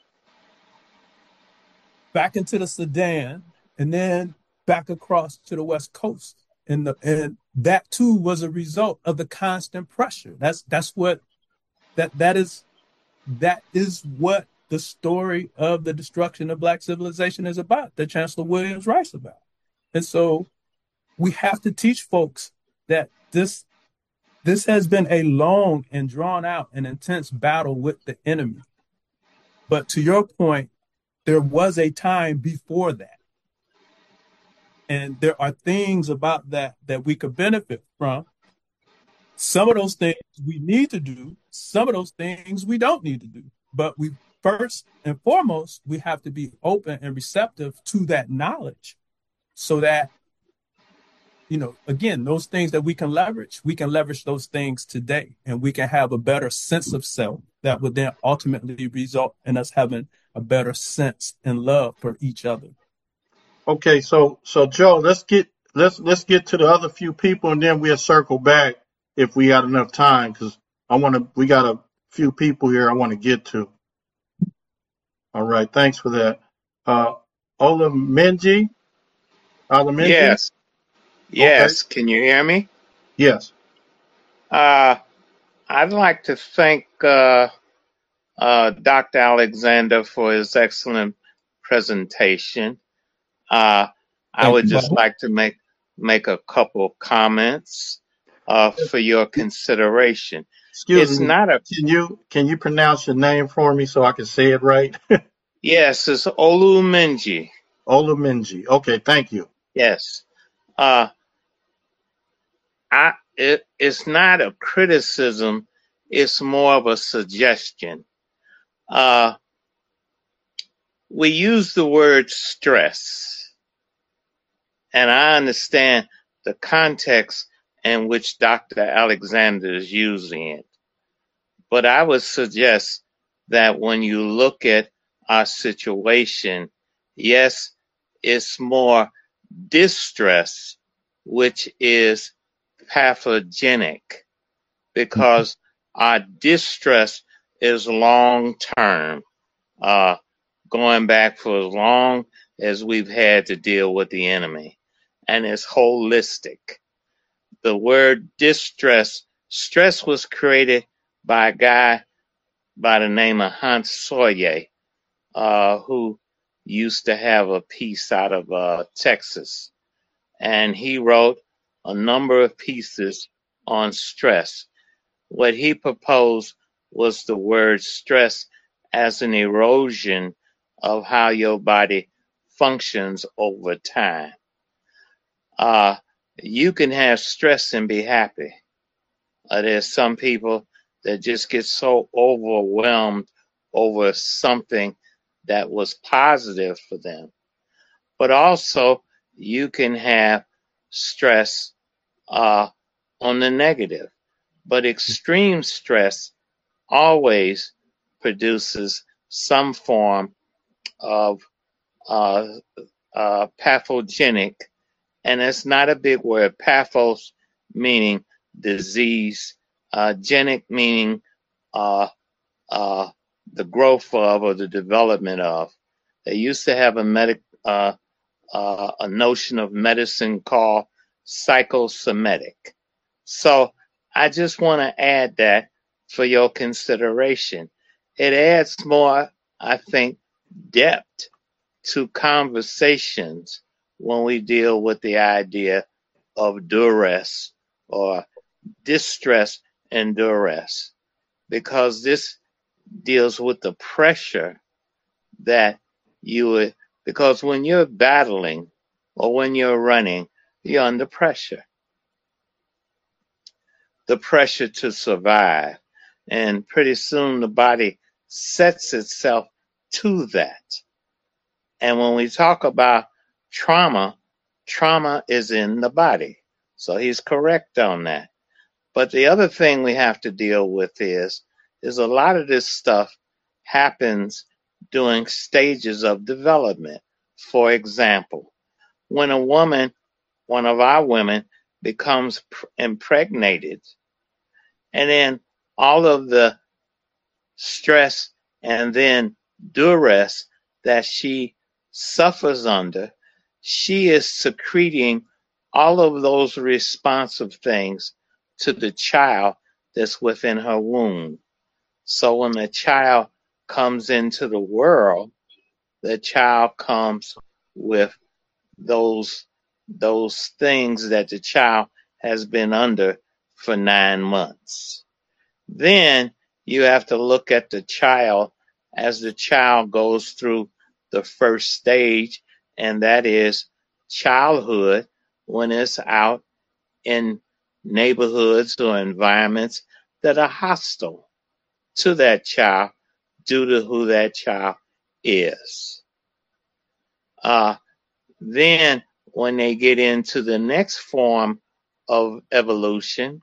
back into the Sudan and then back across to the West Coast. And, the, and that too was a result of the constant pressure. That's that's what that that is that is what the story of the destruction of Black civilization is about, that Chancellor Williams writes about. And so we have to teach folks that this this has been a long and drawn out and intense battle with the enemy. But to your point, there was a time before that. And there are things about that that we could benefit from. Some of those things we need to do. Some of those things we don't need to do. But we first and foremost, we have to be open and receptive to that knowledge so that you know, again, those things that we can leverage, we can leverage those things today, and we can have a better sense of self that would then ultimately result in us having a better sense and love for each other. Okay, so so Joe, let's get let's let's get to the other few people, and then we'll circle back if we got enough time, because I want to. We got a few people here I want to get to. All right, thanks for that. Uh, Olamenji, Olamenji. Yes, Okay, yes. Can you hear me? yes. Uh, I'd like to thank uh, uh, Doctor Alexander for his excellent presentation. Uh, I Thank would you, just Baba. like to make make a couple comments uh, for your consideration. Excuse It's me. not a Can you can you pronounce your name for me so I can say it right? yes. It's Olumenji. Olamenji. Okay, thank you. Yes. Uh, I it, it's not a criticism. It's more of a suggestion. Uh, we use the word stress, and I understand the context in which Doctor Alexander is using it. But I would suggest that when you look at our situation, yes, it's more distress, which is pathogenic, because our distress is long term. Uh, going back for as long as we've had to deal with the enemy. And it's holistic. The word distress, stress was created by a guy by the name of Hans Sawyer, uh, who used to have a piece out of uh, Texas. And he wrote a number of pieces on stress. What he proposed was the word stress as an erosion of how your body functions over time. Uh, you can have stress and be happy. Uh, there's some people that just get so overwhelmed over something that was positive for them. But also, you can have stress uh, on the negative. But extreme stress always produces some form of uh, uh, pathogenic, and it's not a big word. Pathos meaning disease, uh, genic meaning uh, uh, the growth of or the development of. They used to have a medic uh, uh, a notion of medicine called psychosomatic. So I just want to add that for your consideration. It adds more, I think, depth to conversations when we deal with the idea of duress or distress and duress, because this deals with the pressure that you would, because when you're battling or when you're running, you're under pressure. The pressure to survive. And pretty soon the body sets itself to that. And when we talk about trauma, trauma is in the body. So he's correct on that. But the other thing we have to deal with is, is a lot of this stuff happens during stages of development. For example, when a woman, one of our women, becomes impregnated, and then all of the stress and then duress that she suffers under, she is secreting all of those responsive things to the child that's within her womb. So when the child comes into the world, the child comes with those those things that the child has been under for nine months. Then you have to look at the child as the child goes through the first stage, and that is childhood, when it's out in neighborhoods or environments that are hostile to that child due to who that child is. Uh, then when they get into the next form of evolution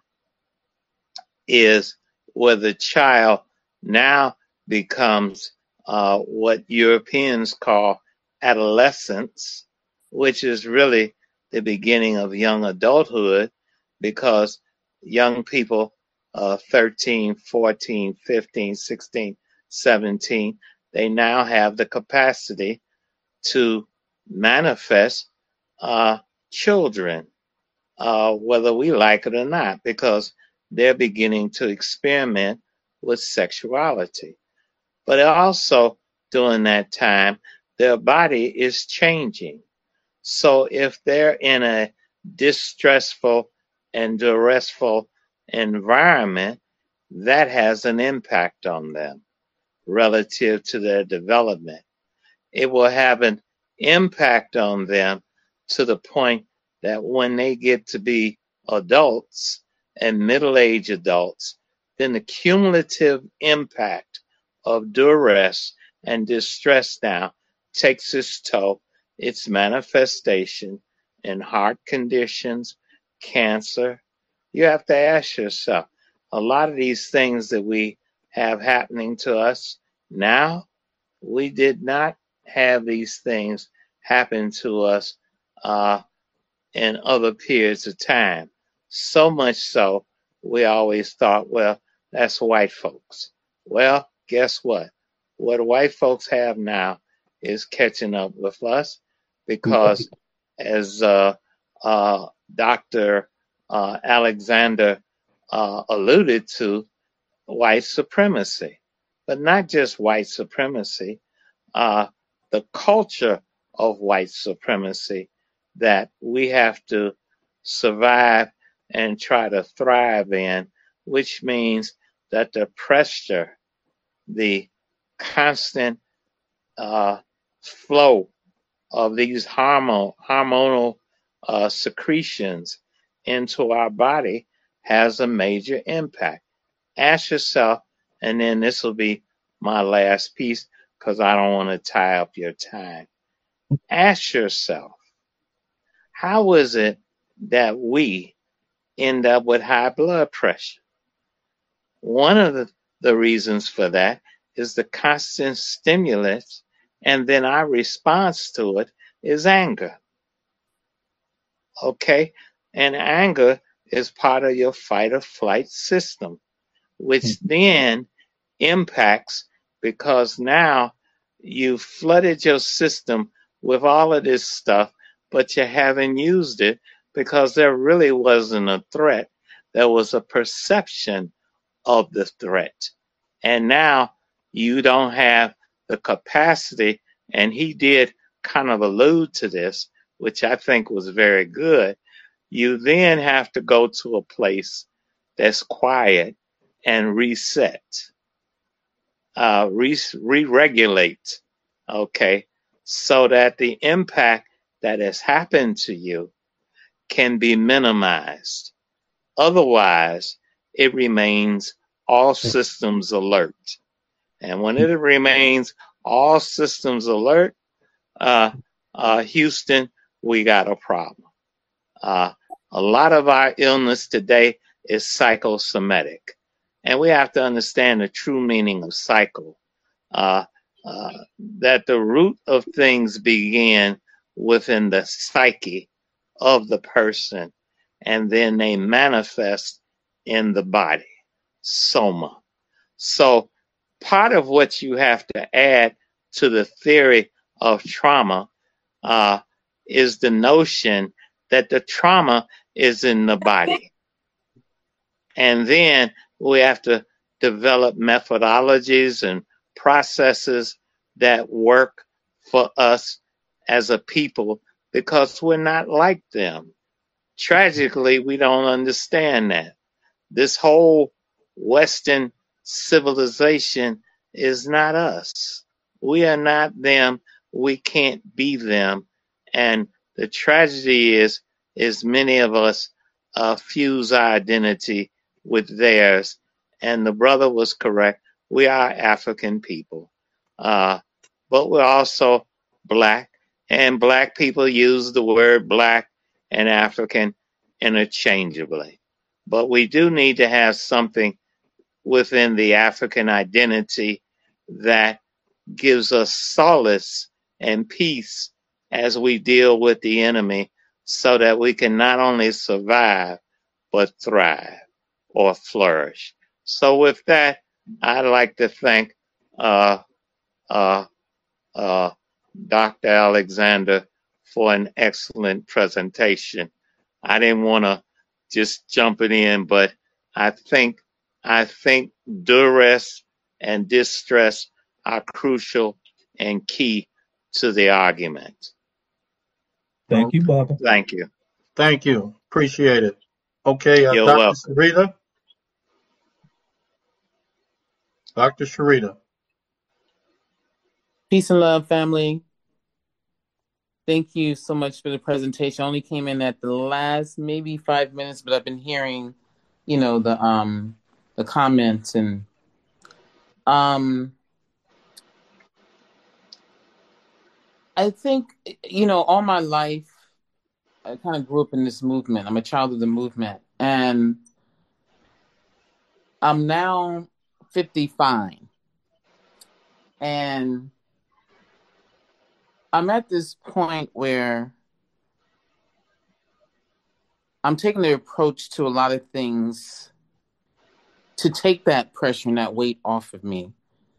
is where the child now becomes uh, what Europeans call adolescence, which is really the beginning of young adulthood, because young people, uh, thirteen, fourteen, fifteen, sixteen, seventeen, they now have the capacity to manifest uh, children, uh, whether we like it or not, because they're beginning to experiment with sexuality. But also during that time, their body is changing. So if they're in a distressful and duressful environment, that has an impact on them relative to their development. It will have an impact on them to the point that when they get to be adults and middle-aged adults, then the cumulative impact of duress and distress now takes its toll, its manifestation in heart conditions, cancer. You have to ask yourself, a lot of these things that we have happening to us now, we did not have these things happen to us uh, in other periods of time. So much so, we always thought, well, that's white folks. Well, guess what? What white folks have now is catching up with us, because as uh, uh, Doctor Uh, Alexander uh, alluded to, white supremacy. But not just white supremacy, uh, the culture of white supremacy that we have to survive and try to thrive in, which means that the pressure, the constant uh, flow of these hormone, hormonal uh, secretions into our body has a major impact. Ask yourself, and then this will be my last piece because I don't want to tie up your time. Ask yourself, how is it that we end up with high blood pressure? One of the, the reasons for that is the constant stimulus, and then our response to it is anger. Okay? And anger is part of your fight or flight system, which then impacts, because now you flooded your system with all of this stuff, but you haven't used it because there really wasn't a threat. There was a perception of the threat. And now you don't have the capacity, and he did kind of allude to this, which I think was very good. You then have to go to a place that's quiet and reset, uh, re- re-regulate, okay, so that the impact that has happened to you can be minimized. Otherwise, it remains all systems alert. And when it remains all systems alert, uh, uh, Houston, we got a problem. Uh, a lot of our illness today is psychosomatic. And we have to understand the true meaning of cycle. Uh, uh, that the root of things begin within the psyche of the person, and then they manifest in the body. Soma. So part of what you have to add to the theory of trauma uh, is the notion that the trauma is in the body. And then we have to develop methodologies and processes that work for us as a people, because we're not like them. Tragically, we don't understand that. This whole Western civilization is not us. We are not them. We can't be them. And the tragedy is, is many of us uh, fuse our identity with theirs. And the brother was correct. We are African people. Uh, but we're also Black, and black people use the word black and African interchangeably. But we do need to have something within the African identity that gives us solace and peace as we deal with the enemy, so that we can not only survive, but thrive or flourish. So with that, I'd like to thank uh, uh, uh, Doctor Alexander for an excellent presentation. I didn't want to just jump it in, but I think I think duress and distress are crucial and key to the argument. Thank you, Baba. Thank you. Thank you. Appreciate it. Okay, uh, You're Doctor welcome. Sharita. Doctor Sharita. Peace and love, family. Thank you so much for the presentation. I only came in at the last maybe five minutes, but I've been hearing, you know, the um the comments and um I think, you know, all my life I kind of grew up in this movement. I'm a child of the movement, and I'm now fifty-five, and I'm at this point where I'm taking the approach to a lot of things to take that pressure and that weight off of me.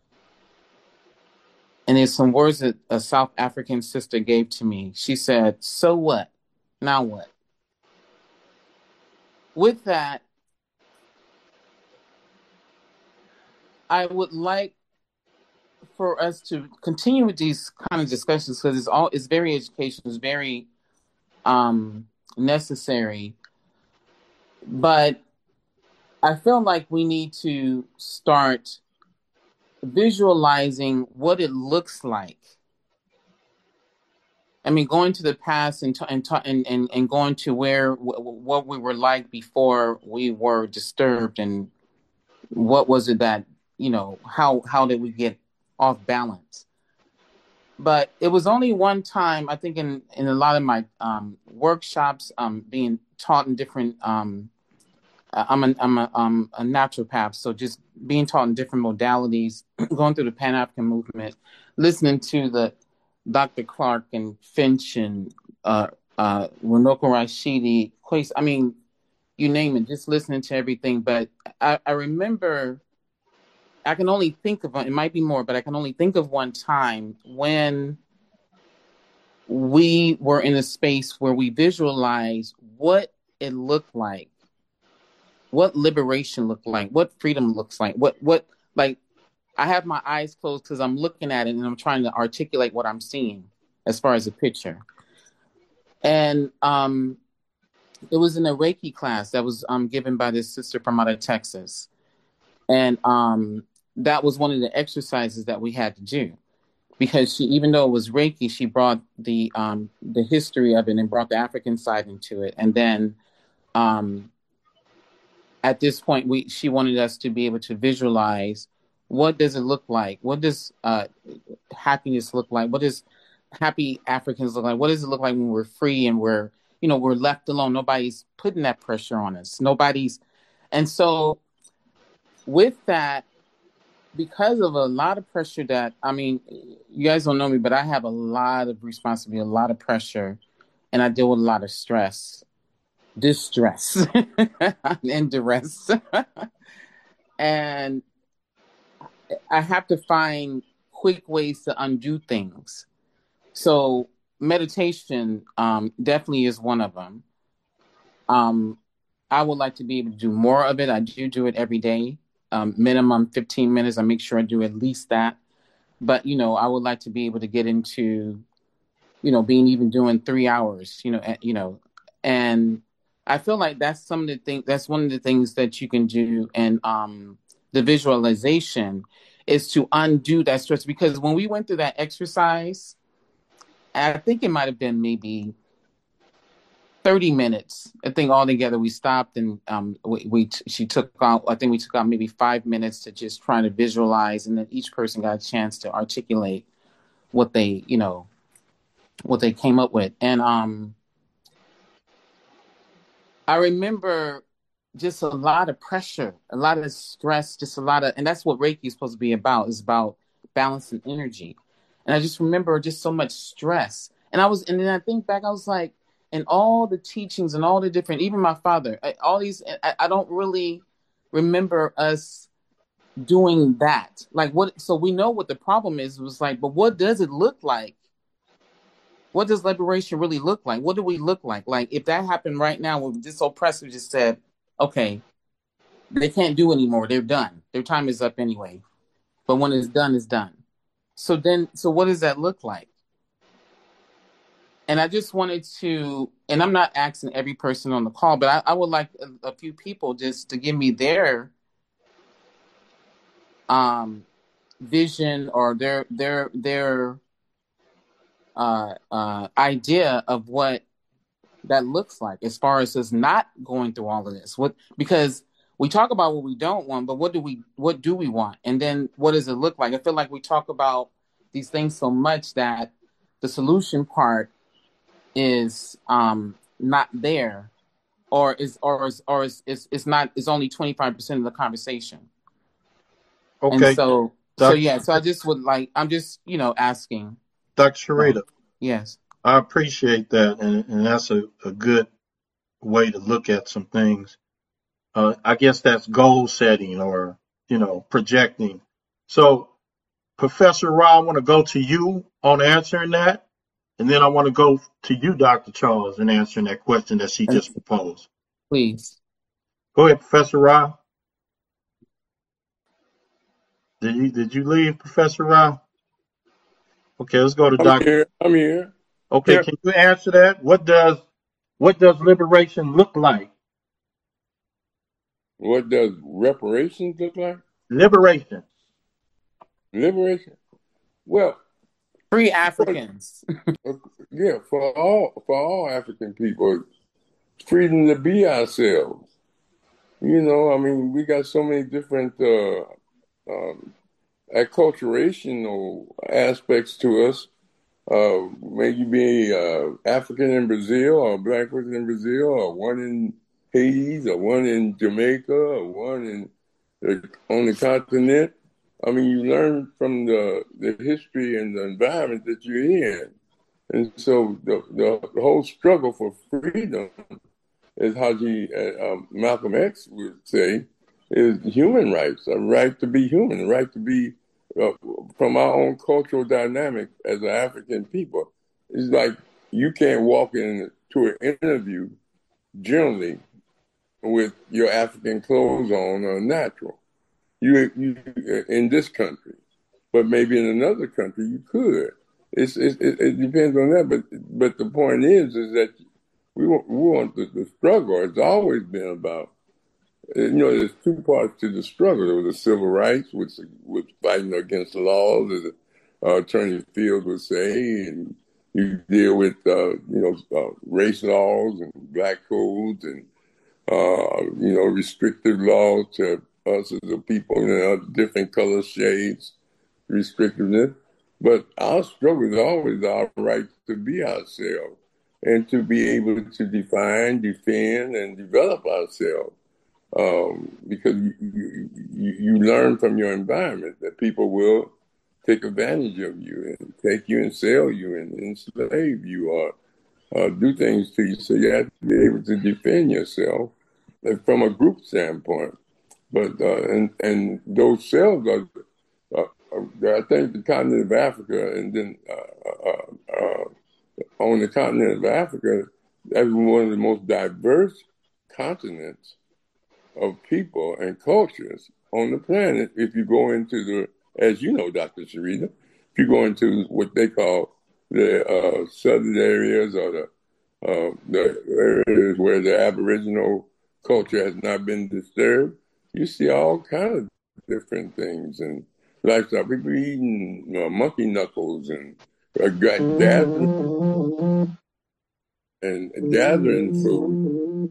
And there's some words that a South African sister gave to me. She said, "So what? Now what?" With that, I would like for us to continue with these kind of discussions, because it's all it's very educational, it's very um, necessary. But I feel like we need to start visualizing what it looks like. I mean, going to the past and t- and, t- and and and going to where w- what we were like before we were disturbed, and what was it that, you know, how how did we get off balance? But it was only one time, I think, in in a lot of my um, workshops, um, being taught in different. Um, I'm a I'm a um, a naturopath, so just being taught in different modalities, going through the Pan African movement, listening to the Doctor Clark and Finch and uh, uh, Runoko Rashidi, Quace, I mean, you name it, just listening to everything. But I, I remember, I can only think of one, it might be more, but I can only think of one time when we were in a space where we visualized what it looked like, what liberation looked like, what freedom looks like, what, what, like, I have my eyes closed because I'm looking at it and I'm trying to articulate what I'm seeing as far as a picture. And um, it was in a Reiki class that was um, given by this sister from out of Texas. And um, that was one of the exercises that we had to do, because she, even though it was Reiki, she brought the um, the history of it and brought the African side into it. And then um, at this point, we she wanted us to be able to visualize, what does it look like? What does uh, happiness look like? What does happy Africans look like? What does it look like when we're free and we're, you know, we're left alone? Nobody's putting that pressure on us. Nobody's. And so with that, because of a lot of pressure that, I mean, you guys don't know me, but I have a lot of responsibility, a lot of pressure, and I deal with a lot of stress, distress, and duress. And I have to find quick ways to undo things. So meditation um, definitely is one of them. Um, I would like to be able to do more of it. I do do it every day, um, minimum fifteen minutes. I make sure I do at least that. But, you know, I would like to be able to get into, you know, being even doing three hours, you know, at, you know, and I feel like that's some of the things, that's one of the things that you can do. And um, the visualization is to undo that stress, because when we went through that exercise, I think it might have been maybe thirty minutes. I think altogether we stopped and um, we, we she took out, I think we took out maybe five minutes to just trying to visualize, and then each person got a chance to articulate what they, you know, what they came up with. And um, I remember just a lot of pressure, a lot of stress, just a lot of, and that's what Reiki is supposed to be about, is about balance and energy. And I just remember just so much stress. And I was, and then I think back, I was like, and all the teachings and all the different, even my father, all these, I, I don't really remember us doing that. Like what, so we know what the problem is, was like, but what does it look like? What does liberation really look like? What do we look like? Like if that happened right now, where this oppressor just said, okay, they can't do anymore. They're done. Their time is up anyway. But when it's done, it's done. So then, so what does that look like? And I just wanted to, and I'm not asking every person on the call, but I, I would like a, a few people just to give me their um, vision or their their their uh, uh, idea of what that looks like, as far as us not going through all of this. What, because we talk about what we don't want, but what do we what do we want? And then what does it look like? I feel like we talk about these things so much that the solution part is um, not there, or is or is or is is, is not is only twenty-five percent of the conversation. Okay. And so so Doctor yeah, so I just would like, I'm just, you know, asking. Doctor Sharita, Yes. I appreciate that, and, and that's a, a good way to look at some things. Uh, I guess that's goal setting or, you know, projecting. So, Professor Ra, I want to go to you on answering that, and then I want to go to you, Doctor Charles, in answering that question that she And just proposed. please. Go ahead, Professor Ra. Did you did you leave, Professor Ra? Okay, let's go to I'm Doctor here. I'm here. Okay, Yeah. can you answer that? What does what does liberation look like? What does reparations look like? Liberation. Liberation. Well, Free Africans. for, yeah, for all for all African people, freedom to be ourselves. You know, I mean, we got so many different uh, um, acculturational aspects to us. Uh, may you be uh, African in Brazil, or black person in Brazil, or one in Haiti, or one in Jamaica, or one in the, on the continent. I mean, you learn from the, the history and the environment that you're in. And so the, the, the whole struggle for freedom, as Haji uh, um, Malcolm X would say, is human rights, a right to be human, a right to be uh, from our own cultural dynamic as an African people. It's like you can't walk into an interview generally with your African clothes on or natural. You, you in this country, but maybe in another country you could. It's, it, it depends on that. But but the point is, is that we want, we want the, the struggle. It's always been about. You know, there's two parts to the struggle. There was the civil rights, which was fighting against the laws, as uh, Attorney Fields would say, and you deal with, uh, you know, uh, race laws and black codes and, uh, you know, restrictive laws to us as a people, you know, different color shades, restrictiveness. But our struggle is always our right to be ourselves and to be able to define, defend, and develop ourselves. Um, because you, you, you, you learn from your environment that people will take advantage of you and take you and sell you and enslave you or uh, do things to you. So you have to be able to defend yourself from a group standpoint. But uh, and and those cells are, uh, I think, the continent of Africa, and then uh, uh, uh, on the continent of Africa, that's one of the most diverse continents of people and cultures on the planet. If you go into the, as you know, Doctor Sharita, if you go into what they call the uh, southern areas or the uh, the areas where the Aboriginal culture has not been disturbed, you see all kinds of different things and lifestyle. People eating uh, monkey knuckles and uh, gathering and gathering food.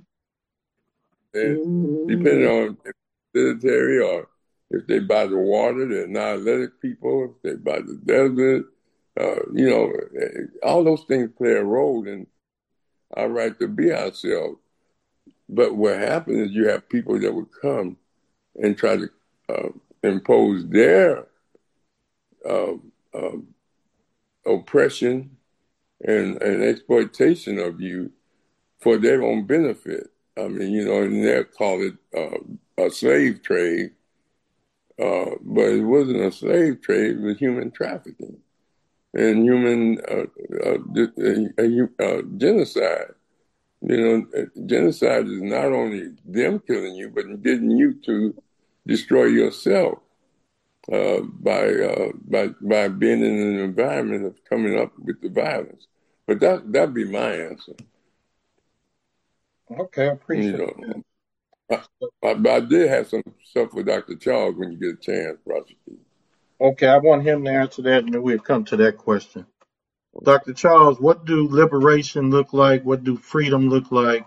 And depending on if they're military or if they by the water, they're Nilotic people. If they by the desert, Uh, you know, all those things play a role in our right to be ourselves. But what happens is you have people that would come and try to uh, impose their uh, uh, oppression and, and exploitation of you for their own benefit. I mean, you know, and they'll call it uh, a slave trade, uh, but it wasn't a slave trade, it was human trafficking and human uh, uh, uh, genocide. You know, genocide is not only them killing you, but getting you to destroy yourself uh, by uh, by by being in an environment of coming up with the violence. But that that'd be my answer. Okay, I appreciate you know, it. I, I, I did have some stuff with Doctor Charles when you get a chance, prosecute. Okay, I want him to answer that, and then we'll come to that question. Doctor Charles, what do liberation look like? What do freedom look like?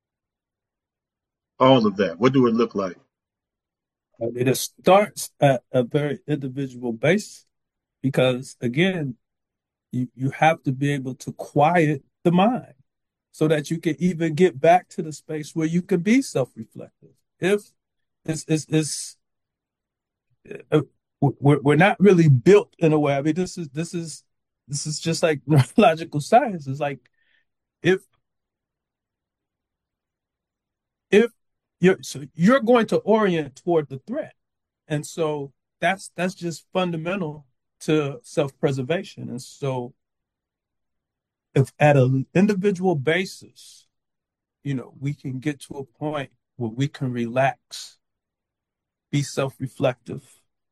All of that. What do it look like? It starts at a very individual base because, again, you, you have to be able to quiet the mind so that you can even get back to the space where you can be self-reflective. If it's, it's, it's uh, we're, we're not really built in a way. I mean, this is this is this is just like neurological science. It's like if if you're so you're going to orient toward the threat, and so that's that's just fundamental to self-preservation. And so, if at an individual basis, you know, we can get to a point where we can relax, be self-reflective,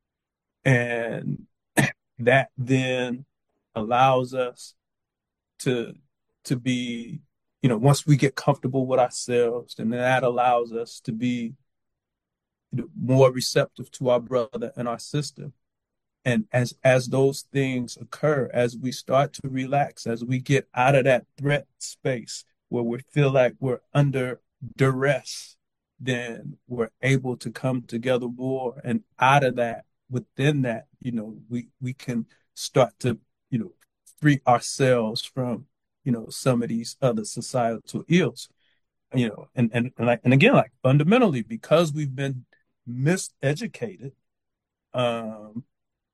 and that then allows us to to be, you know, once we get comfortable with ourselves, then that allows us to be, you know, more receptive to our brother and our sister. And as as those things occur, as we start to relax, as we get out of that threat space where we feel like we're under duress, then we're able to come together more. And out of that, within that, you know, we we can start to, you know, free ourselves from, you know, some of these other societal ills. You know, and and and, like, and again, like fundamentally, because we've been miseducated, um,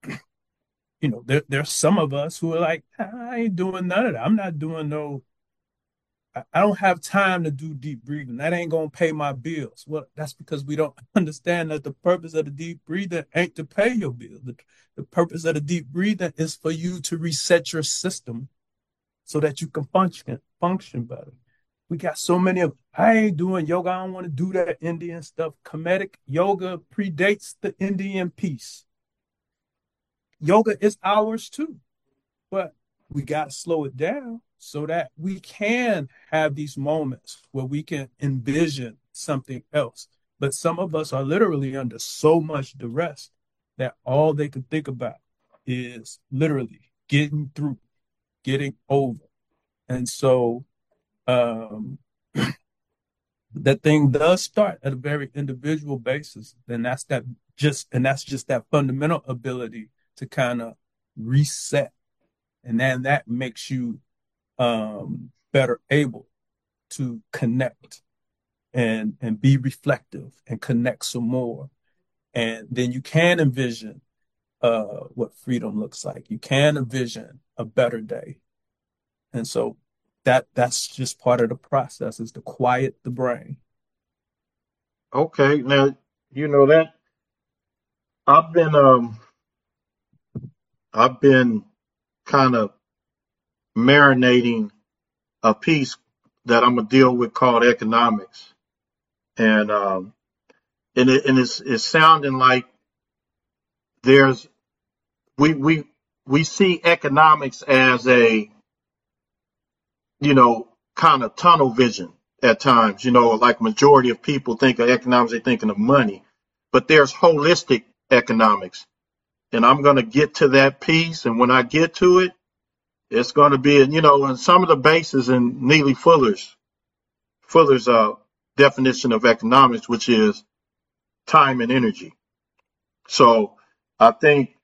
you know, there there's some of us who are like, I ain't doing none of that. I'm not doing no. I, I don't have time to do deep breathing. That ain't gonna pay my bills. Well, that's because we don't understand that the purpose of the deep breathing ain't to pay your bills. The, the purpose of the deep breathing is for you to reset your system so that you can function function better. We got so many of, I ain't doing yoga. I don't want to do that Indian stuff. Kemetic yoga predates the Indian piece. Yoga is ours too, but we got to slow it down so that we can have these moments where we can envision something else. But some of us are literally under so much duress that all they can think about is literally getting through, getting over. And so um, that thing does start at a very individual basis. And that's that just, and that's just that fundamental ability to kind of reset. And then that makes you um, better able to connect and, and be reflective and connect some more. And then you can envision uh, what freedom looks like. You can envision a better day. And so that that's just part of the process, is to quiet the brain. Okay, now, you know that I've been um I've been kind of marinating a piece that I'm gonna deal with called economics, and um and it and it's it's sounding like there's we we we see economics as a, you know, kind of tunnel vision at times. You know, like majority of people think of economics, they're thinking of money, but there's holistic economics, and I'm going to get to that piece. And when I get to it, it's going to be, you know, and some of the bases in Neely Fuller's Fuller's uh, definition of economics, which is time and energy. So I think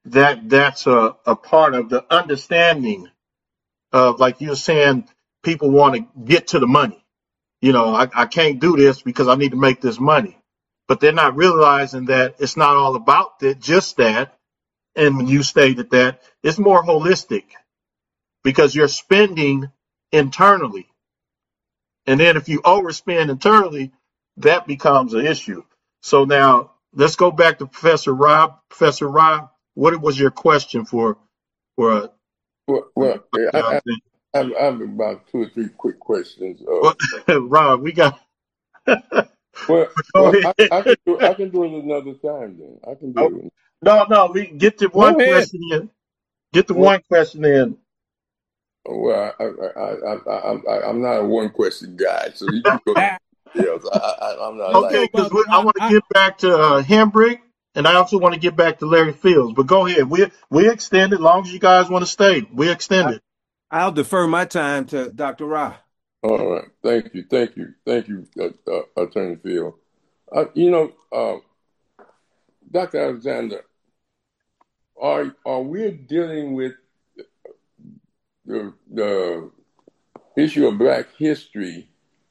that that's a, a part of the understanding of, like you're saying, people want to get to the money. You know, I, I can't do this because I need to make this money. But they're not realizing that it's not all about that, just that. And when you stated that, it's more holistic because you're spending internally. And then if you overspend internally, that becomes an issue. So now let's go back to Professor Rob. Professor Rob, what was your question for for uh, Well, well I, I, I, have, I have about two or three quick questions. Uh, well, Rob, we got. well, well I, I, can do, I can do it another time. Then I can do oh, it. No, no, we get the one question in. Get the well, one question in. Well, I, I, I, I, I, I'm not a one question guy, so you can go. Yes, I, I, I'm not. Okay, because like, I want to get back to uh, Hembrick, and I also want to get back to Larry Fields. But go ahead, we we extend it as long as you guys want to stay. We extend it. I'll defer my time to Doctor Ra. All right, thank you, thank you, thank you, uh, uh, Attorney Field. Uh, you know, uh, Doctor Alexander, are are we dealing with the the issue of Black history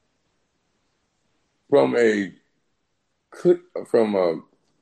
from a from a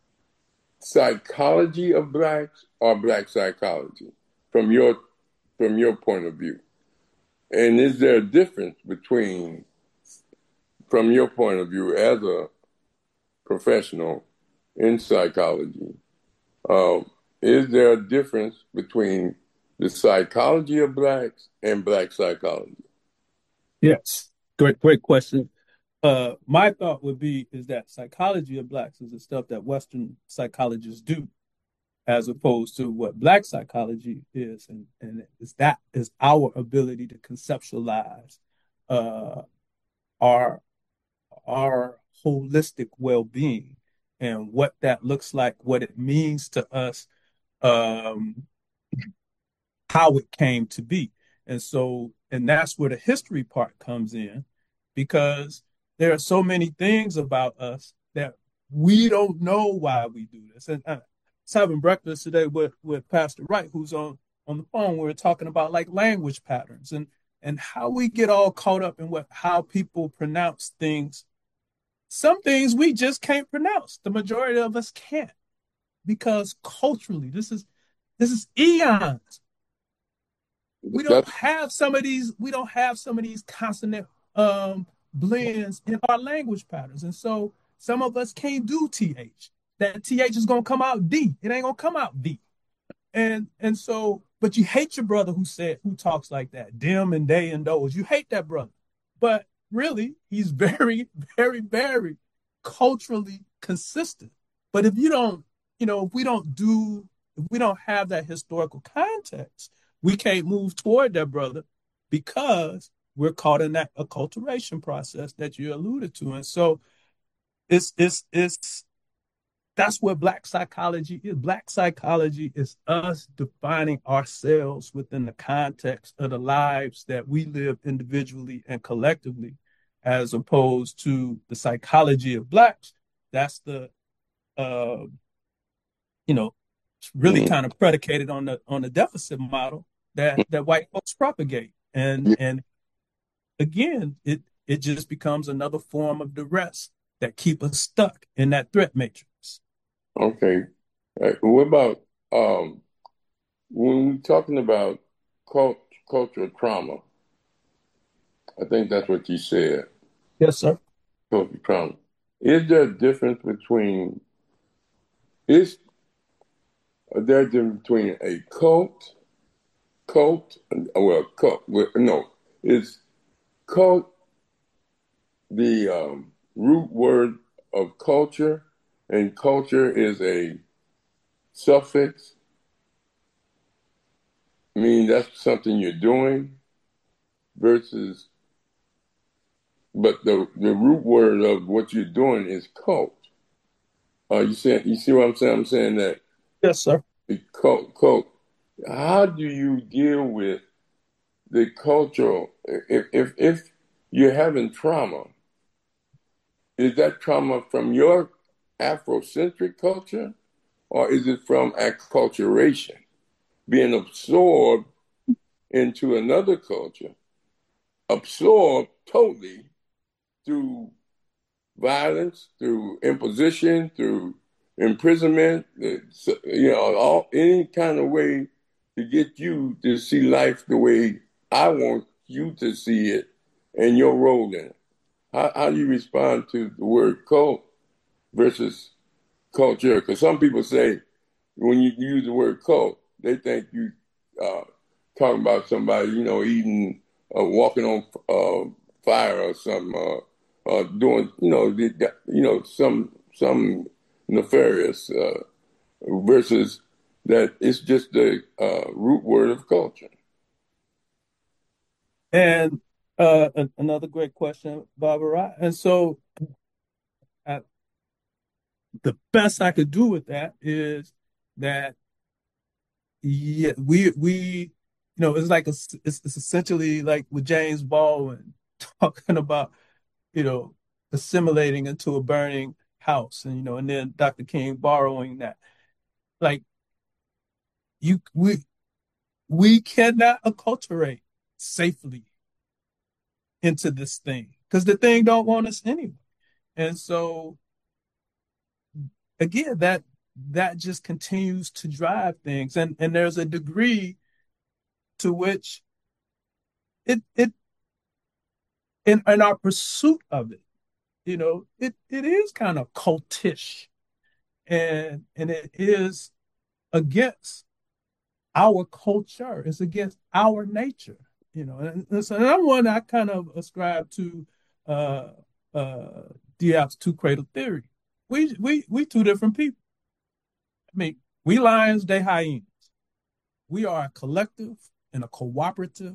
psychology of blacks or Black psychology from your from your point of view? And is there a difference between, from your point of view as a professional in psychology, uh, is there a difference between the psychology of blacks and Black psychology? Yes, great, great question. Uh, my thought would be is that psychology of blacks is the stuff that Western psychologists do, as opposed to what Black psychology is, and and is that is our ability to conceptualize uh, our our holistic well-being and what that looks like, what it means to us, um, how it came to be, and so and that's where the history part comes in, because there are so many things about us that we don't know why we do this. And I was having breakfast today with, with Pastor Wright, who's on, on the phone. We were talking about like language patterns and, and how we get all caught up in what how people pronounce things. Some things we just can't pronounce. The majority of us can't, because culturally, this is this is eons. We don't have some of these, we don't have some of these consonant um blends in our language patterns. And so some of us can't do T H. That T H is gonna come out D. It ain't gonna come out D. And and so, but you hate your brother who said who talks like that, them and they and those. You hate that brother. But really, he's very, very, very culturally consistent. But if you don't, you know, if we don't do, if we don't have that historical context, we can't move toward that brother, because we're caught in that acculturation process that you alluded to. And so it's it's it's that's what Black psychology is. Black psychology is us defining ourselves within the context of the lives that we live individually and collectively, as opposed to the psychology of Blacks. That's the uh, you know, really kind of predicated on the on the deficit model that that white folks propagate. And and again, it it just becomes another form of duress that keep us stuck in that threat matrix. Okay. Right. What about um, when we're talking about cult, cultural trauma? I think that's what you said. Yes, sir. Cultural trauma. Is there a difference between is there a difference between a cult, cult, well, cult, no, is cult the um, root word of culture, and culture is a suffix? I mean, that's something you're doing versus, but the, the root word of what you're doing is cult. Uh, you see, you see what I'm saying? I'm saying that. Yes, sir. The cult, cult. How do you deal with the cultural? If if if you're having trauma, is that trauma from your Afrocentric culture, or is it from acculturation, being absorbed into another culture, absorbed totally through violence, through imposition, through imprisonment, you know, all any kind of way to get you to see life the way I want you to see it and your role in it. How, how do you respond to the word cult versus culture? Because some people say when you use the word cult, they think you uh, talking about somebody, you know, eating, uh, walking on uh, fire or something, uh, uh, doing, you know, the, you know, some some nefarious uh, versus that it's just the uh, root word of culture. And uh, another great question, Barbara. And so uh, the best I could do with that is that yeah, we we you know it's like a, it's, it's essentially like with James Baldwin talking about you know assimilating into a burning house, and you know, and then Doctor King borrowing that. Like you, we we cannot acculturate safely into this thing because the thing don't want us anyway. And so again, that that just continues to drive things, and and there's a degree to which it it in, in our pursuit of it, you know, it it is kind of cultish, and and it is against our culture, it's against our nature, you know. And, and so another one I kind of ascribe to uh uh Diop's two cradle theory. We we we two different people. I mean, we lions, they hyenas. We are a collective and a cooperative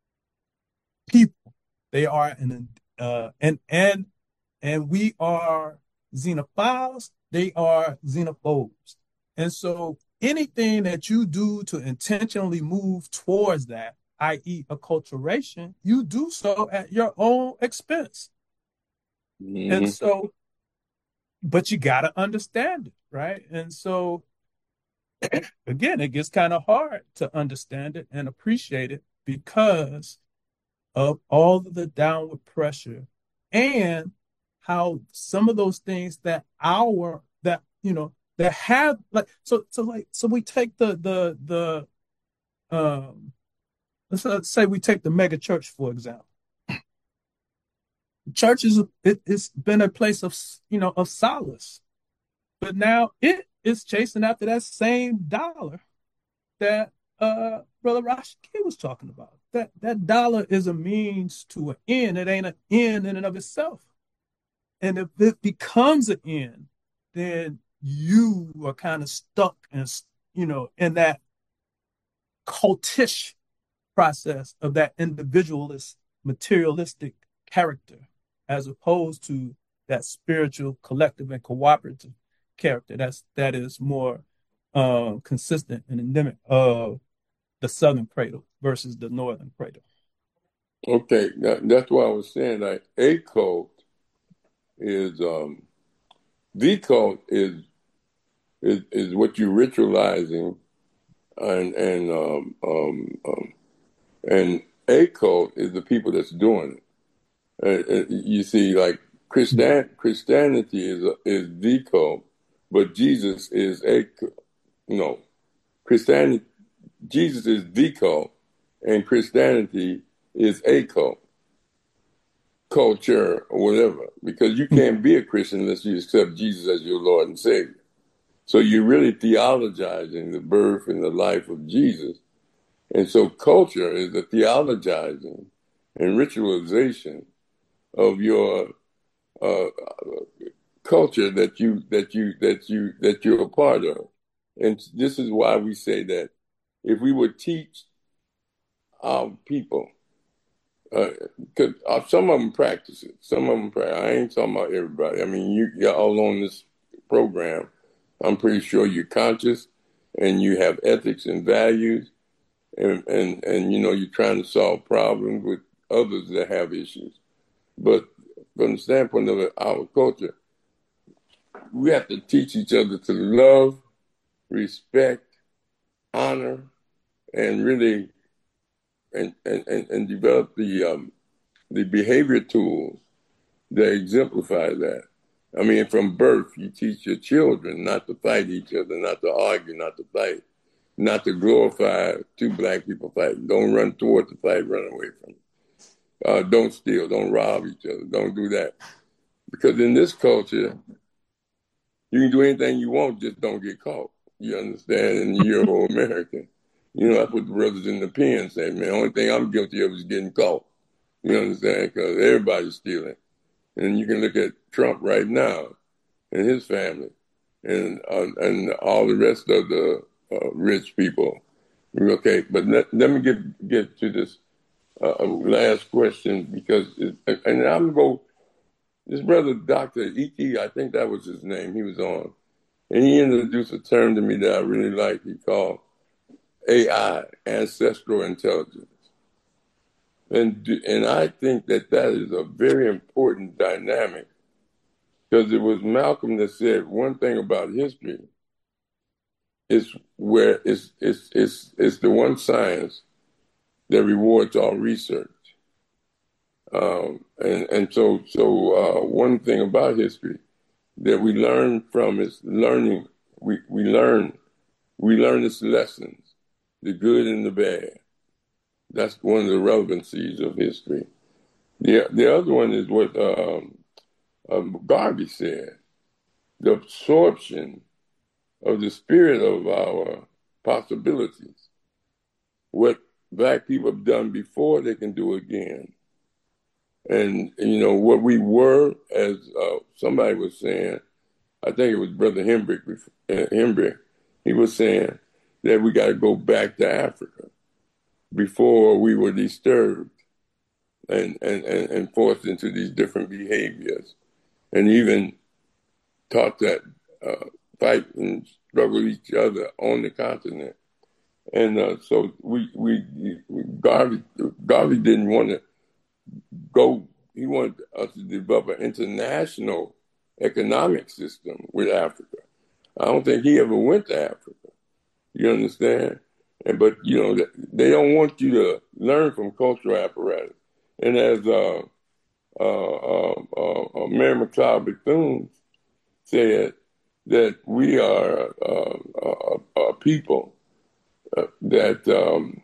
people. They are an uh and and and we are xenophiles, they are xenophobes. And so anything that you do to intentionally move towards that, that is acculturation, you do so at your own expense. Mm-hmm. And so, but you got to understand it, right? And so, again, it gets kind of hard to understand it and appreciate it because of all of the downward pressure and how some of those things that our, that, you know, that have like so so like so we take the the the um let's, let's say we take the mega church for example. Church is it, it's been a place of you know of solace, but now it is chasing after that same dollar that uh Brother Rashki was talking about. That that dollar is a means to an end. It ain't an end in and of itself. And if it becomes an end, then you are kind of stuck and you know in that cultish process of that individualist materialistic character as opposed to that spiritual collective and cooperative character that's that is more uh, consistent and endemic of the southern cradle versus the northern cradle. Okay, that, that's why I was saying like a cult is um the cult is Is, is what you're ritualizing, and and um, um, um, and a cult is the people that's doing it. Uh, uh, you see, like Christian Christianity is a, is the cult, but Jesus is a no Christianity. Jesus is the cult, and Christianity is a cult, culture or whatever. Because you can't be a Christian unless you accept Jesus as your Lord and Savior. So you're really theologizing the birth and the life of Jesus. And so culture is the theologizing and ritualization of your uh, culture that you that you that you that you're a part of. And this is why we say that if we would teach our people, because uh, some of them practice it, some of them practice. I ain't talking about everybody. I mean, you, you're all on this program. I'm pretty sure you're conscious and you have ethics and values, and, and, and you know, you're trying to solve problems with others that have issues. But from the standpoint of our culture, we have to teach each other to love respect, honor, and really and and, and develop the um, the behavior tools that exemplify that. I mean, from birth, you teach your children not to fight each other, not to argue, not to fight, not to glorify two black people fighting. Don't run toward the fight, run away from it. Uh, don't steal, don't rob each other, don't do that. Because in this culture, you can do anything you want, just don't get caught. You understand? And you're all American. You know, that's what the brothers in the pen say, man. The only thing I'm guilty of is getting caught. You understand? Because everybody's stealing. And you can look at Trump right now and his family and uh, and all the rest of the uh, rich people. Okay, but let, let me get get to this uh, last question because, it, and I'm going to go, this brother, Doctor E T, I think that was his name, he was on, and he introduced a term to me that I really like. He called A I, ancestral intelligence. And and I think that that is a very important dynamic because it was Malcolm that said one thing about history is where it's, it's, it's, it's the one science that rewards all research. Um, and, and so so uh, one thing about history that we learn from is learning. We, we learn we learn its lessons, the good and the bad. That's one of the relevancies of history. The the other one is what um, um, Garvey said: the absorption of the spirit of our possibilities. What black people have done before, they can do again. And, you know, what we were, as uh, somebody was saying, I think it was Brother Hembrick, uh, Hembrick, he was saying that we got to go back to Africa before we were disturbed and, and, and, and forced into these different behaviors. And even taught that uh, fight and struggle with each other on the continent. And uh, so we, we, we Garvey, Garvey didn't want to go, he wanted us to develop an international economic system with Africa. I don't think he ever went to Africa. You understand? And but you know they don't want you to learn from cultural apparatus. And as uh, uh, uh, uh, Mary McLeod Bethune said, that we are uh, a, a people uh, that um,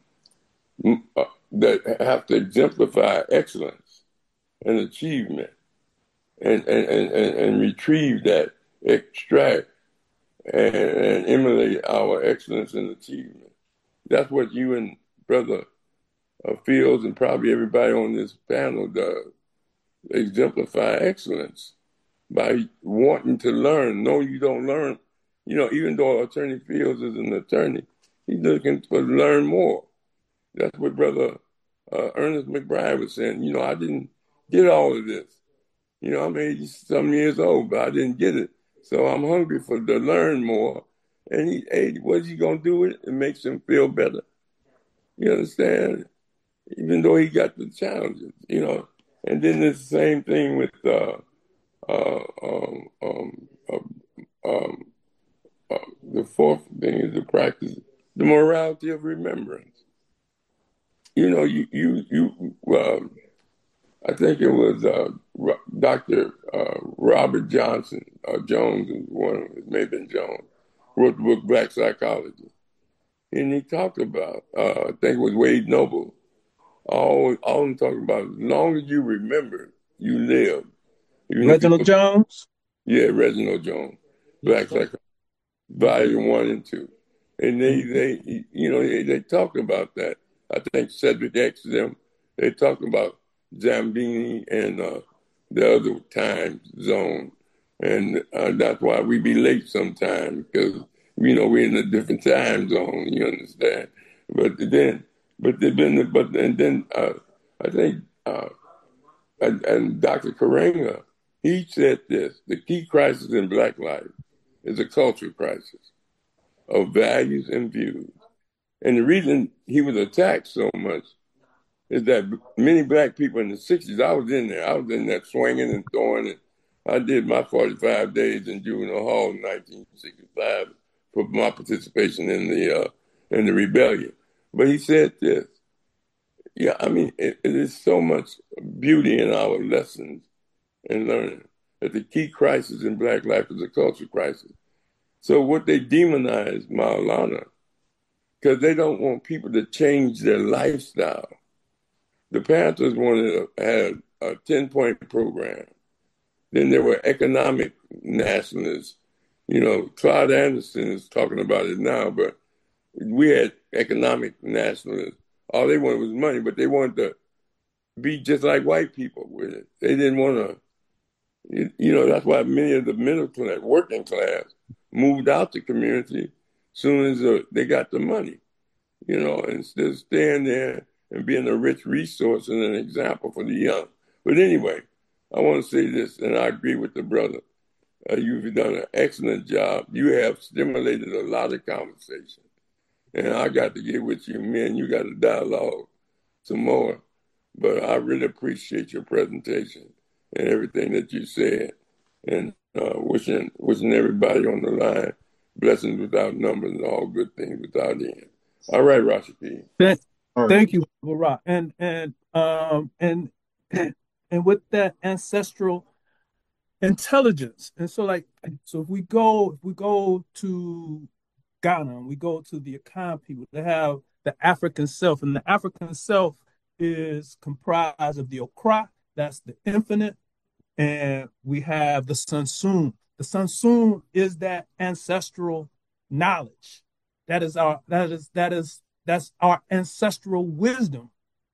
uh, that have to exemplify excellence and achievement, and and, and, and retrieve that, extract and, and emulate our excellence and achievement. That's what you and Brother uh, Fields and probably everybody on this panel does. Exemplify excellence by wanting to learn. No, you don't learn. You know, even though Attorney Fields is an attorney, he's looking to learn more. That's what Brother uh, Ernest McBride was saying. You know, I didn't get all of this. You know, I'm eighty-some years old, but I didn't get it. So I'm hungry for to learn more. And he, hey, what's he going to do with it? It makes him feel better. You understand? Even though he got the challenges, you know. And then it's the same thing with uh, uh, um, um, uh, um, uh, the fourth thing is the practice, the morality of remembrance. You know, you, you, you uh, I think it was uh, Doctor Uh, Robert Johnson, uh, Jones, one it may have been Jones, wrote the book Black Psychology. And he talked about, uh, I think it was Wade Noble, all, all I'm talking about, as long as you remember, you live. Even Reginald people, Jones? Yeah, Reginald Jones, Black Psychology, volume one and two. And they, they you know, they, they talked about that. I think Cedric X, them, they talked about Zambini and uh, the other time zone. And uh, that's why we be late sometimes, because, you know, we're in a different time zone, you understand? But then, but then, but and then uh, I think, uh, and, and Doctor Karenga, he said this: the key crisis in Black life is a cultural crisis of values and views. And the reason he was attacked so much is that many Black people in the sixties, I was in there, I was in there swinging and throwing it. I did my forty-five days in juvenile hall in nineteen sixty-five for my participation in the uh, in the rebellion. But he said this. Yeah, I mean, it, it is so much beauty in our lessons and learning that the key crisis in Black life is a cultural crisis. So what they demonize Maulana, because they don't want people to change their lifestyle. The Panthers wanted to have a ten-point program. Then there were economic nationalists. You know, Claude Anderson is talking about it now, but we had economic nationalists. All they wanted was money, but they wanted to be just like white people with it. They didn't want to, you, you know, that's why many of the middle class, working class, moved out the community as soon as uh, they got the money, you know, instead of staying there and being a rich resource and an example for the young. But anyway, I want to say this, and I agree with the brother. Uh, you've done an excellent job. You have stimulated a lot of conversation. And I got to get with you, man. You got to dialogue some more. But I really appreciate your presentation and everything that you said. And uh, wishing wishing everybody on the line blessings without numbers and all good things without end. All right, Rashid. Thank, All right. thank you, Barak. And and um and and with that ancestral intelligence, and so like so if we go if we go to Ghana and we go to the Akan people, they have the African self, and the African self is comprised of the Okra, that's the infinite, and we have the Sansun. The Sansun is that ancestral knowledge. That is our that is that is that's our ancestral wisdom.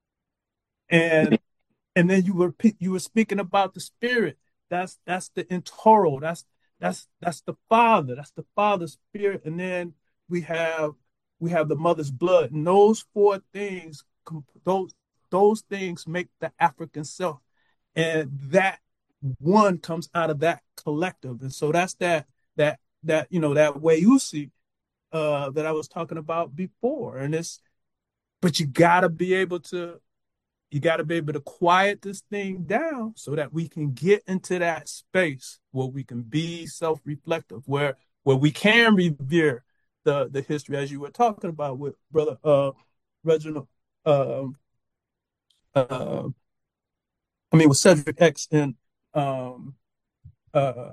And and then you were you were speaking about the spirit. That's that's the Intoro. That's that's that's the father. That's the father's spirit. And then we have we have the mother's blood. And those four things, those those things make the African self. And that one comes out of that collective. And so that's that that that you know that way you see uh that I was talking about before. And it's but you gotta be able to you got to be able to quiet this thing down so that we can get into that space where we can be self-reflective, where where we can revere the the history, as you were talking about with brother uh Reginald um uh I mean with Cedric X and um uh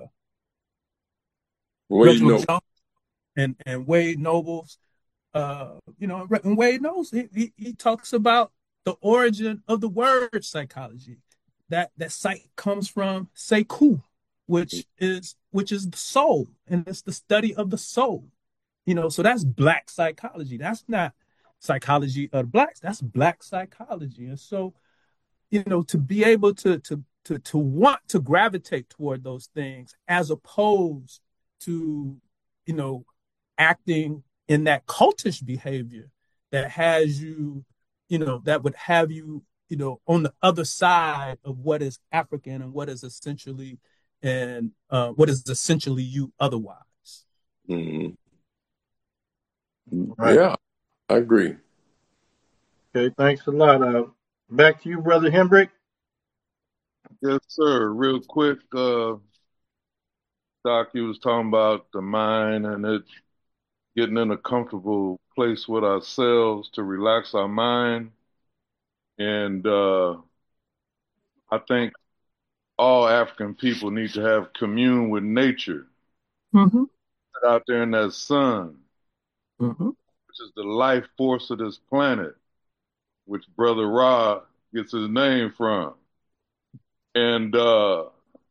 Wade Reginald Noble. Jones and and Wade Nobles. Uh, you know, and Wade knows he, he he talks about the origin of the word psychology. That that psych comes from Sekou, which is which is the soul, and it's the study of the soul. You know, so that's Black psychology. That's not psychology of blacks. That's Black psychology. And so, you know, to be able to to to to want to gravitate toward those things, as opposed to, you know, acting in that cultish behavior that has you, you know, that would have you, you know, on the other side of what is African and what is essentially and uh, what is essentially you otherwise. Mm-hmm. Right. Yeah, I agree. Okay, thanks a lot. Uh, back to you, Brother Hendrick. Yes, sir. Real quick, uh, Doc, you was talking about the mind and it getting in a comfortable place with ourselves to relax our mind. And uh, I think all African people need to have commune with nature. Mm-hmm. Out there in that sun, mm-hmm. which is the life force of this planet, which Brother Ra gets his name from. And uh,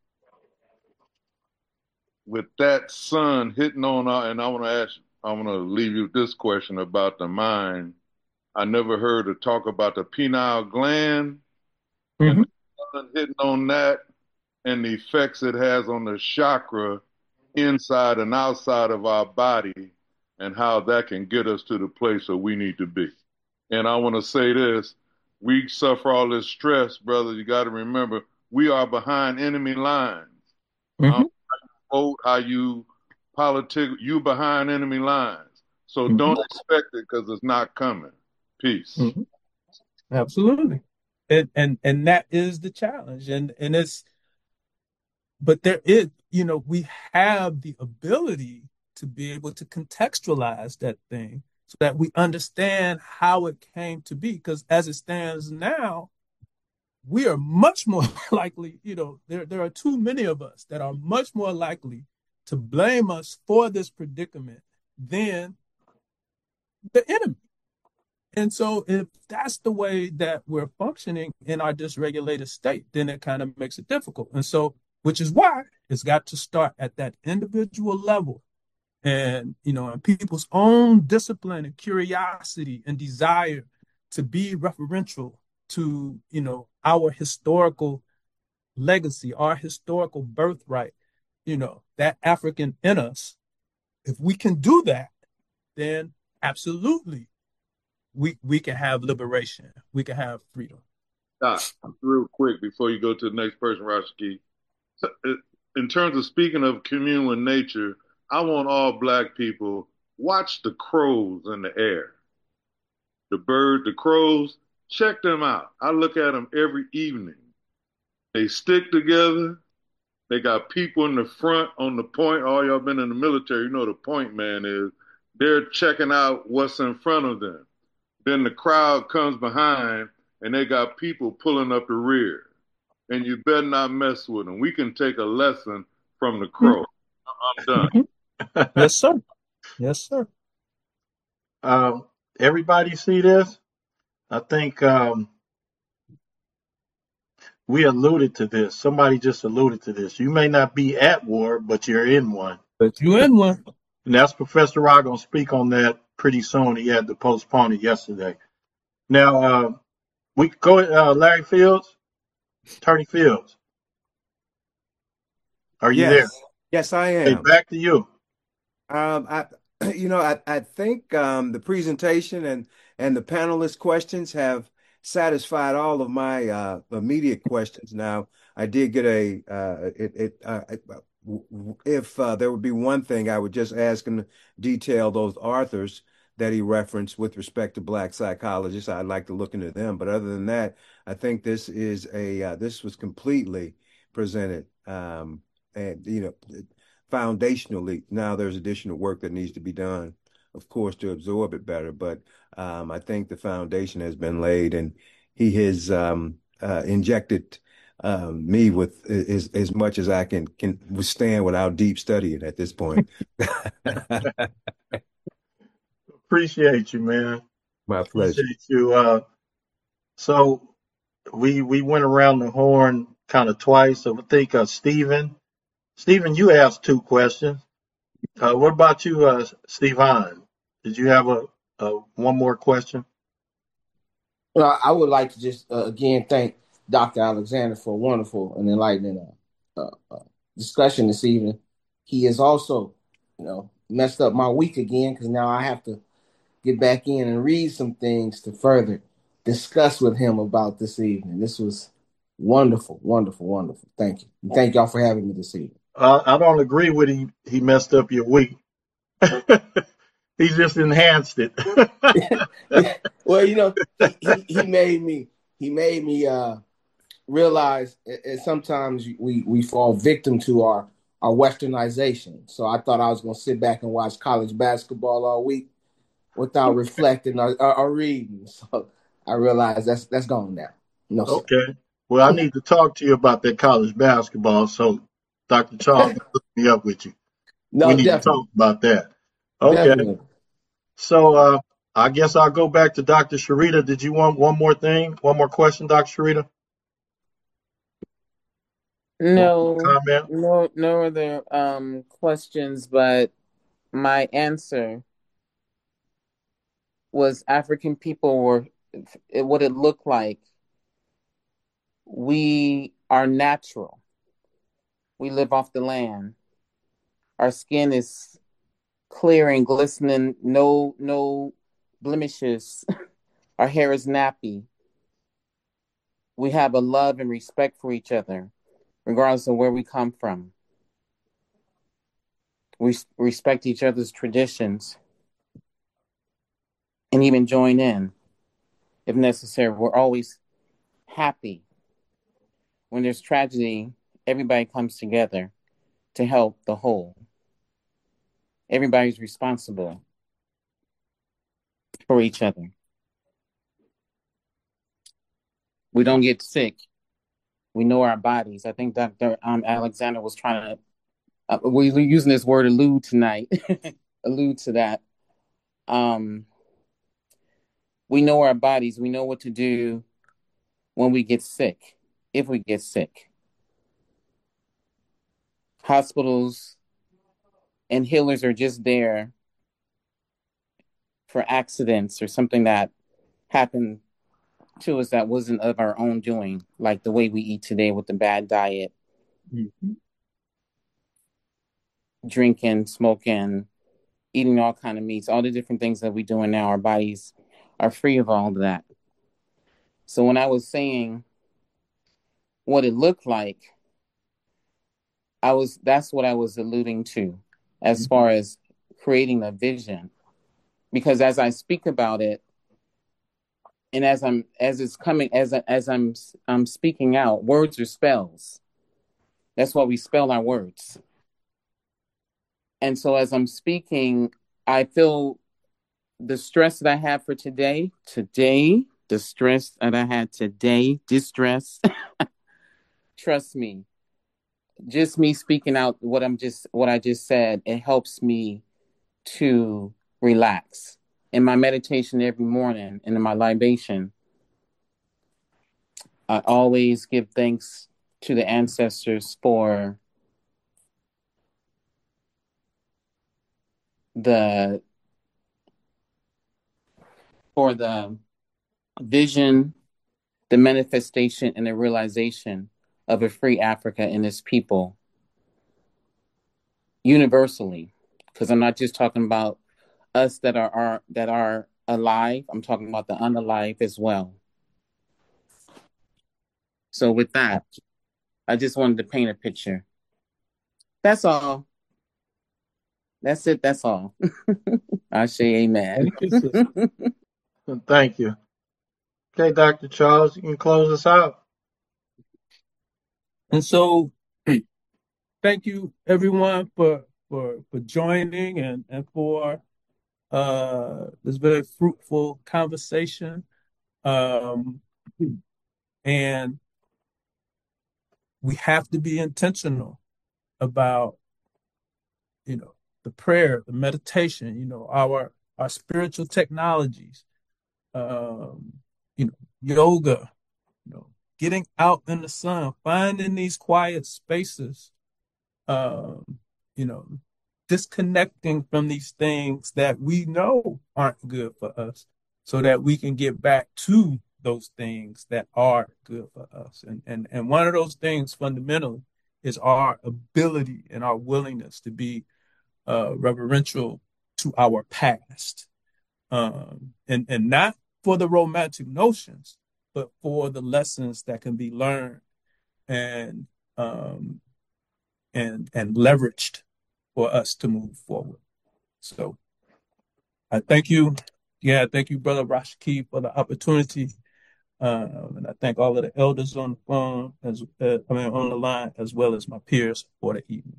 with that sun hitting on our, and I want to ask, I want to leave you with this question about the mind. I never heard her talk about the pineal gland Mm-hmm. and the sun hitting on that and the effects it has on the chakra inside and outside of our body and how that can get us to the place where we need to be. And I want to say this, we suffer all this stress, brother. You got to remember, we are behind enemy lines. Mm-hmm. Um, vote, how you politic, you behind enemy lines. So Mm-hmm. don't expect it because it's not coming. Peace. Mm-hmm. Absolutely. And, and and that is the challenge. And and it's but there is, you know, we have the ability to be able to contextualize that thing so that we understand how it came to be. Because as it stands now, we are much more likely, you know, there, there are too many of us that are much more likely to blame us for this predicament than the enemy. And so if that's the way that we're functioning in our dysregulated state, then it kind of makes it difficult. And so, which is why it's got to start at that individual level and, you know, and people's own discipline and curiosity and desire to be referential to, you know, our historical legacy, our historical birthright, you know, that African in us. If we can do that, then absolutely we we can have liberation. We can have freedom. Doc, real quick before you go to the next person, Rashiki. In terms of speaking of commune with nature, I want all black people watch the crows in the air. The bird, the crows, check them out. I look at them every evening. They stick together. They got people in the front on the point. All y'all been in the military, you know the point man is. They're checking out what's in front of them. Then the crowd comes behind and they got people pulling up the rear. And you better not mess with them. We can take a lesson from the crow. I'm done. Yes, sir. Yes, sir. Um, everybody see this? I think um, we alluded to this. Somebody just alluded to this. You may not be at war, but you're in one. But you in one. And that's Professor Rock going to speak on that pretty soon. He had to postpone it yesterday. Now, uh, we go uh, Larry Fields, Attorney Fields. Are you Yes. there? Yes, I Hey, am. back to you. Um, I, you know, I, I think um, the presentation and and the panelist questions have satisfied all of my uh, immediate questions. Now, I did get a uh, it, it uh, if uh, there would be one thing, I would just ask him to detail those authors that he referenced with respect to Black psychologists. I'd like to look into them. But other than that, I think this is a uh, this was completely presented, um, and you know, foundationally. Now there's additional work that needs to be done, of course, to absorb it better. But um, I think the foundation has been laid, and he has um, uh, injected um, me with as as much as I can can withstand without deep studying at this point. Appreciate you, man. My pleasure. Appreciate you. Uh, so we we went around the horn kind of twice. So I think uh, Stephen, Stephen, you asked two questions. Uh, what about you, uh, Steve Hahn? Did you have a, a one more question? Well, I would like to just uh, again thank Doctor Alexander for a wonderful and enlightening uh, uh, uh, discussion this evening. He has also, you know, messed up my week again because now I have to get back in and read some things to further discuss with him about this evening. This was wonderful, wonderful, wonderful. Thank you. And thank y'all for having me this evening. Uh, I don't agree with he. He messed up your week. He just enhanced it. Well, you know, he, he, he made me he made me uh, realize and sometimes we, we fall victim to our, our westernization. So I thought I was going to sit back and watch college basketball all week without reflecting or, or, or reading. So I realized that's that's gone now. No, sir. Okay. Well, I need to talk to you about that college basketball. So Doctor Charles hook me up with you. No, we need definitely. to talk about that. Okay. Definitely. So uh, I guess I'll go back to Doctor Sharita. Did you want one more thing? One more question, Doctor Sharita? No, Comment? no, no other um questions, but my answer was African people were what it looked like. We are natural. We live off the land. Our skin is clear and glistening, no no blemishes. Our hair is nappy. We have a love and respect for each other, regardless of where we come from. We respect each other's traditions and even join in if necessary. We're always happy. When there's tragedy, everybody comes together to help the whole. Everybody's responsible for each other. We don't get sick. We know our bodies. I think Doctor Um, Alexander was trying to, uh, we're using this word allude tonight, allude to that. Um, we know our bodies. We know what to do when we get sick, if we get sick. Hospitals and healers are just there for accidents or something that happened to us that wasn't of our own doing, like the way we eat today with the bad diet, Mm-hmm. drinking, smoking, eating all kind of meats, all the different things that we're doing now. Our bodies are free of all of that. So when I was saying what it looked like, I was that's what I was alluding to as Mm-hmm. far as creating a vision. Because as I speak about it, and as I'm as it's coming, as I, as I'm I'm speaking out, words are spells. That's why we spell our words. And so as I'm speaking, I feel the stress that I have for today, today, the stress that I had today, distress. Trust me, just me speaking out what I'm just what I just said, it helps me to relax. In my meditation every morning and in my libation, I always give thanks to the ancestors for the for the vision, the manifestation, and the realization of a free Africa and its people universally. Because I'm not just talking about us that are, are that are alive. I'm talking about the unalive as well. So with that, I just wanted to paint a picture. That's all. That's it. That's all. I say amen. Thank you, sister. Thank you. Okay, Doctor Charles, you can close us out. And so, thank you everyone for for for joining and and for uh this very fruitful conversation. Um, and we have to be intentional about, you know, the prayer, the meditation, you know, our our spiritual technologies, um, you know, yoga, you know, getting out in the sun, finding these quiet spaces, um, you know, disconnecting from these things that we know aren't good for us so that we can get back to those things that are good for us. And and and one of those things fundamentally is our ability and our willingness to be uh, reverential to our past, um, and and not for the romantic notions, but for the lessons that can be learned and um, and and leveraged for us to move forward. So I thank you. Yeah, thank you, Brother Rashki, for the opportunity. Um, and I thank all of the elders on the phone, as uh, I mean on the line, as well as my peers for the evening.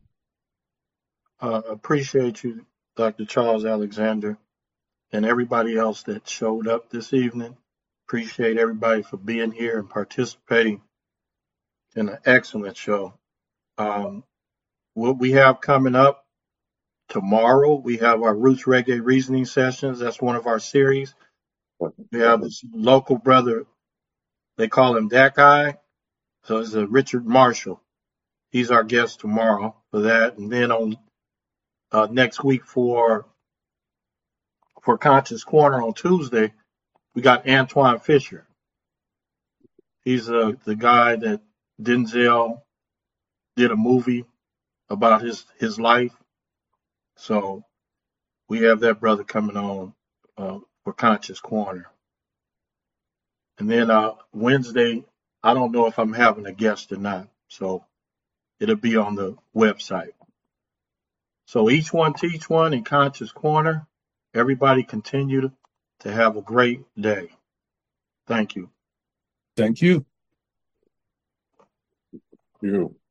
Uh, appreciate you, Doctor Charles Alexander, and everybody else that showed up this evening. Appreciate everybody for being here and participating in an excellent show. Um, what we have coming up tomorrow, we have our Roots Reggae Reasoning Sessions. That's one of our series. We have this local brother, they call him that guy. So it's a Richard Marshall. He's our guest tomorrow for that. And then on uh, next week for for Conscious Corner on Tuesday, we got Antoine Fisher. He's uh, the guy that Denzel did a movie about his, his life. So we have that brother coming on uh, for Conscious Corner. And then uh, Wednesday, I don't know if I'm having a guest or not. So it'll be on the website. So each one teach one in Conscious Corner. Everybody continue to, to have a great day. Thank you. Thank you. You.